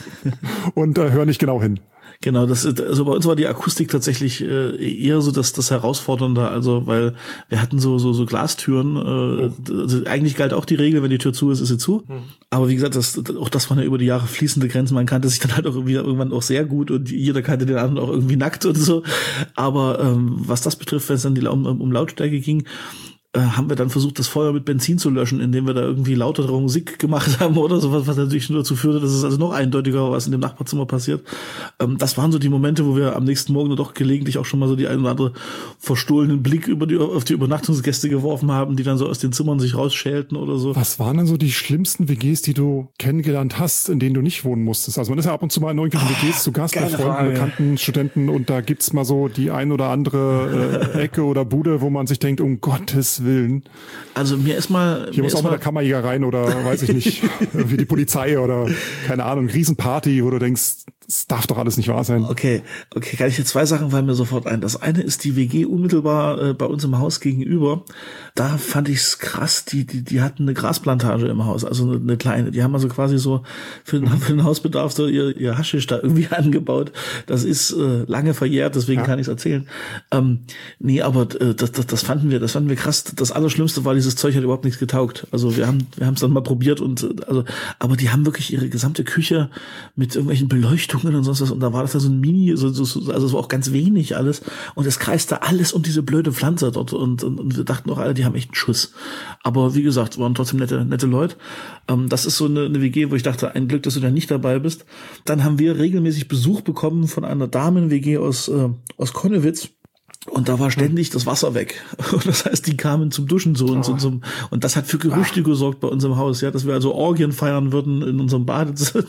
und äh, höre nicht genau hin. Genau, das ist, also bei uns war die Akustik tatsächlich äh, eher so das das Herausfordernde, also weil wir hatten so so so Glastüren, äh, also eigentlich galt auch die Regel, wenn die Tür zu ist, ist sie zu. Mhm. Aber wie gesagt, das auch das waren ja über die Jahre fließende Grenzen, man kannte sich dann halt auch irgendwie irgendwann auch sehr gut und jeder kannte den anderen auch irgendwie nackt und so. Aber ähm, was das betrifft, wenn es dann die, um, um Lautstärke ging, haben wir dann versucht, das Feuer mit Benzin zu löschen, indem wir da irgendwie lautere Musik gemacht haben oder sowas, was natürlich nur dazu führte, dass es also noch eindeutiger war, was in dem Nachbarzimmer passiert. Ähm, das waren so die Momente, wo wir am nächsten Morgen doch gelegentlich auch schon mal so die ein oder andere verstohlenen Blick über die, auf die Übernachtungsgäste geworfen haben, die dann so aus den Zimmern sich rausschälten oder so. Was waren denn so die schlimmsten W Gs, die du kennengelernt hast, in denen du nicht wohnen musstest? Also man ist ja ab und zu mal in irgendwelchen oh, W Gs zu Gast bei Freunden, Frage. Bekannten, Studenten und da gibt's mal so die ein oder andere äh, Ecke oder Bude, wo man sich denkt, um Gottes Willen. Also mir ist mal... Hier muss auch mal der Kammerjäger rein oder weiß ich nicht, wie die Polizei oder keine Ahnung, Riesenparty, wo du denkst, das darf doch alles nicht wahr sein. Okay, okay, kann ich jetzt zwei Sachen fallen mir sofort ein. Das eine ist die W G unmittelbar äh, bei uns im Haus gegenüber. Da fand ich's krass, die die die hatten eine Grasplantage im Haus, also eine, eine kleine. Die haben also quasi so für den, für den Hausbedarf so ihr, ihr Haschisch da irgendwie angebaut. Das ist äh, lange verjährt, deswegen ja. kann ich's erzählen. Ähm, nee, aber äh, das, das das fanden wir, das fanden wir krass. Das Allerschlimmste war, dieses Zeug hat überhaupt nichts getaugt. Also wir haben wir haben es dann mal probiert und also, aber die haben wirklich ihre gesamte Küche mit irgendwelchen Beleuchtungen und sonst was und da war das ja so ein Mini, so, so, also es war auch ganz wenig alles und es kreiste alles um diese blöde Pflanze dort und, und, und wir dachten auch alle, die haben echt einen Schuss. Aber wie gesagt, waren trotzdem nette nette Leute. Ähm, das ist so eine, eine W G, wo ich dachte, ein Glück, dass du da nicht dabei bist. Dann haben wir regelmäßig Besuch bekommen von einer Damen-W G aus äh, aus Konnewitz. Und da war ständig das Wasser weg. Und das heißt, die kamen zum Duschen zu uns. Oh. Und, zum, und das hat für Gerüchte ah. gesorgt bei uns im Haus, ja, dass wir also Orgien feiern würden in unserem Badezimmer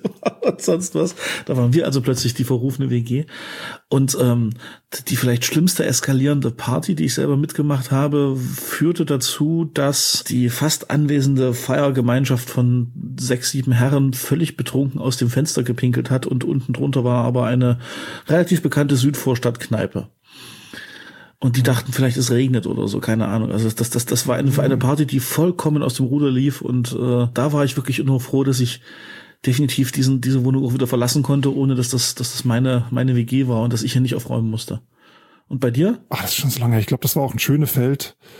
und sonst was. Da waren wir also plötzlich die verrufene W G. Und ähm, die vielleicht schlimmste eskalierende Party, die ich selber mitgemacht habe, führte dazu, dass die fast anwesende Feiergemeinschaft von sechs, sieben Herren völlig betrunken aus dem Fenster gepinkelt hat und unten drunter war aber eine relativ bekannte Südvorstadtkneipe. Und die dachten, vielleicht es regnet oder so, keine Ahnung. Also das, das, das war eine, eine Party, die vollkommen aus dem Ruder lief. Und äh, da war ich wirklich nur froh, dass ich definitiv diesen diese Wohnung auch wieder verlassen konnte, ohne dass das, dass das meine meine W G war und dass ich hier nicht aufräumen musste. Und bei dir? Ach, das ist schon so lange. Ich glaube, das war auch ein Schönefeld.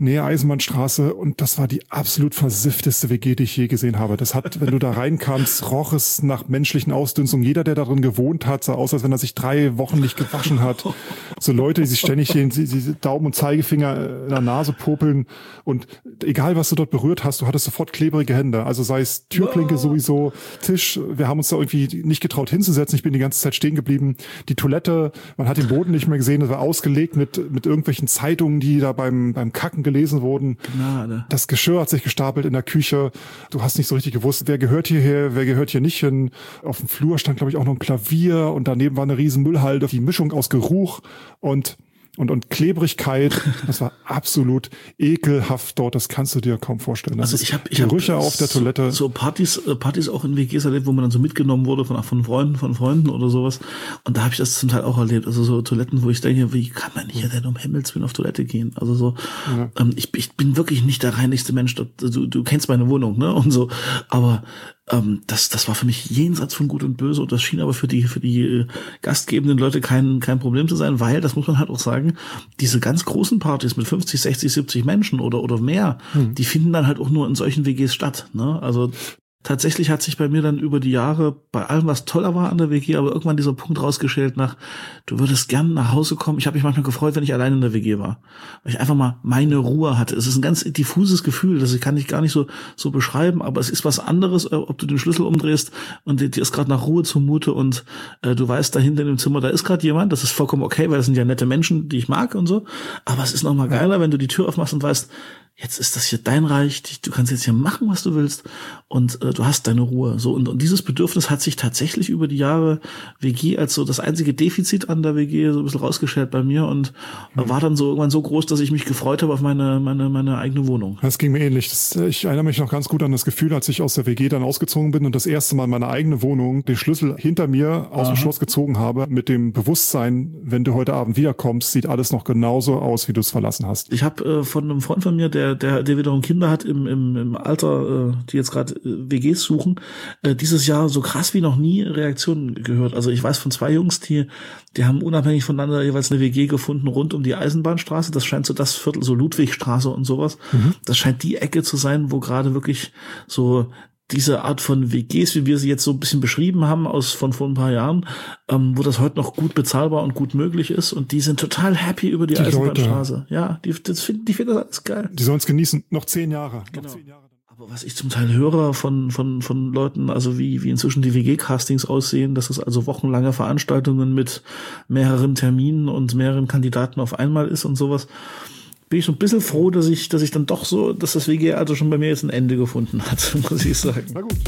Nähe Eisenbahnstraße und das war die absolut versiffteste W G, die ich je gesehen habe. Das hat, wenn du da reinkamst, roch es nach menschlichen Ausdünstungen. Jeder, der da drin gewohnt hat, sah aus, als wenn er sich drei Wochen nicht gewaschen hat. So Leute, die sich ständig den die, die Daumen und Zeigefinger in der Nase popeln und egal, was du dort berührt hast, du hattest sofort klebrige Hände. Also sei es Türklinke sowieso, Tisch, wir haben uns da irgendwie nicht getraut hinzusetzen. Ich bin die ganze Zeit stehen geblieben. Die Toilette, man hat den Boden nicht mehr gesehen, das war ausgelegt mit mit irgendwelchen Zeitungen, die da beim beim Kacken gelesen wurden. Gnade. Das Geschirr hat sich gestapelt in der Küche. Du hast nicht so richtig gewusst, wer gehört hierher, wer gehört hier nicht hin. Auf dem Flur stand, glaube ich, auch noch ein Klavier und daneben war eine riesen Müllhalde. Die Mischung aus Geruch und Und, und Klebrigkeit, das war absolut ekelhaft dort, das kannst du dir kaum vorstellen. Das also ich habe Gerüche auf der Toilette. So Partys, Partys auch in W Gs erlebt, wo man dann so mitgenommen wurde von, von Freunden, von Freunden oder sowas. Und da habe ich das zum Teil auch erlebt. Also so Toiletten, wo ich denke, wie kann man hier denn um Himmels Willen auf Toilette gehen? Also so, ja. ähm, ich, ich bin wirklich nicht der reinigste Mensch. Du, du kennst meine Wohnung, ne? Und so, aber ähm, das, das war für mich jenseits von Gut und Böse und das schien aber für die, für die äh, gastgebenden Leute kein, kein Problem zu sein, weil, das muss man halt auch sagen, diese ganz großen Partys mit fünfzig, sechzig, siebzig Menschen oder, oder mehr, hm. die finden dann halt auch nur in solchen W Gs statt, ne? Also, tatsächlich hat sich bei mir dann über die Jahre, bei allem, was toller war an der W G, aber irgendwann dieser Punkt rausgeschält nach, du würdest gern nach Hause kommen. Ich habe mich manchmal gefreut, wenn ich allein in der W G war, weil ich einfach mal meine Ruhe hatte. Es ist ein ganz diffuses Gefühl, das kann ich gar nicht so so beschreiben, aber es ist was anderes, ob du den Schlüssel umdrehst und dir ist gerade nach Ruhe zumute und äh, du weißt, da hinten im Zimmer, da ist gerade jemand, das ist vollkommen okay, weil das sind ja nette Menschen, die ich mag und so, aber es ist noch mal geiler, wenn du die Tür aufmachst und weißt, jetzt ist das hier dein Reich, du kannst jetzt hier machen, was du willst und äh, du hast deine Ruhe. So und, und dieses Bedürfnis hat sich tatsächlich über die Jahre W G als so das einzige Defizit an der W G so ein bisschen rausgestellt bei mir und mhm. war dann so irgendwann so groß, dass ich mich gefreut habe auf meine meine meine eigene Wohnung. Das ging mir ähnlich. Das, ich erinnere mich noch ganz gut an das Gefühl, als ich aus der W G dann ausgezogen bin und das erste Mal meine eigene Wohnung, den Schlüssel hinter mir aus Aha. dem Schloss gezogen habe, mit dem Bewusstsein, wenn du heute Abend wiederkommst, sieht alles noch genauso aus, wie du es verlassen hast. Ich habe äh, von einem Freund von mir, der der der wiederum Kinder hat im im, im Alter, äh, die jetzt gerade äh, W Gs suchen, äh, dieses Jahr so krass wie noch nie Reaktionen gehört. Also ich weiß von zwei Jungs, die die haben unabhängig voneinander jeweils eine W G gefunden rund um die Eisenbahnstraße. Das scheint so das Viertel, so Ludwigstraße und sowas. Mhm. Das scheint die Ecke zu sein, wo gerade wirklich so diese Art von W Gs, wie wir sie jetzt so ein bisschen beschrieben haben aus von vor ein paar Jahren, ähm, wo das heute noch gut bezahlbar und gut möglich ist und die sind total happy über die, die Eisenbahnstraße. Leute. Ja, die, das finden, die finden das alles geil. Die sollen es genießen. Noch zehn Jahre. Genau. Noch zehn Jahre. Aber was ich zum Teil höre von von von Leuten, also wie wie inzwischen die W G-Castings aussehen, dass es also wochenlange Veranstaltungen mit mehreren Terminen und mehreren Kandidaten auf einmal ist und sowas, bin ich so ein bisschen froh, dass ich, dass ich dann doch so, dass das W G-Alter schon bei mir jetzt ein Ende gefunden hat, muss ich sagen. Na gut.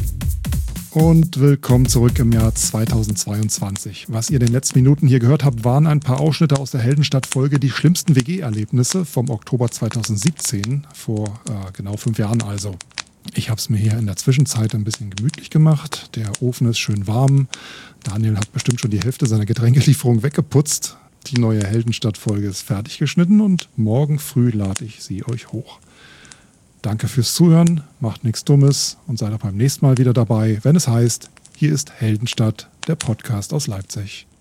Und willkommen zurück im Jahr zweitausendzweiundzwanzig. Was ihr in den letzten Minuten hier gehört habt, waren ein paar Ausschnitte aus der Heldenstadt-Folge Die schlimmsten W G-Erlebnisse vom Oktober zweitausendsiebzehn, vor äh, genau fünf Jahren also. Ich habe es mir hier in der Zwischenzeit ein bisschen gemütlich gemacht. Der Ofen ist schön warm. Daniel hat bestimmt schon die Hälfte seiner Getränkelieferung weggeputzt. Die neue Heldenstadt-Folge ist fertig geschnitten und morgen früh lade ich sie euch hoch. Danke fürs Zuhören, macht nichts Dummes und seid auch beim nächsten Mal wieder dabei, wenn es heißt, hier ist Heldenstadt, der Podcast aus Leipzig.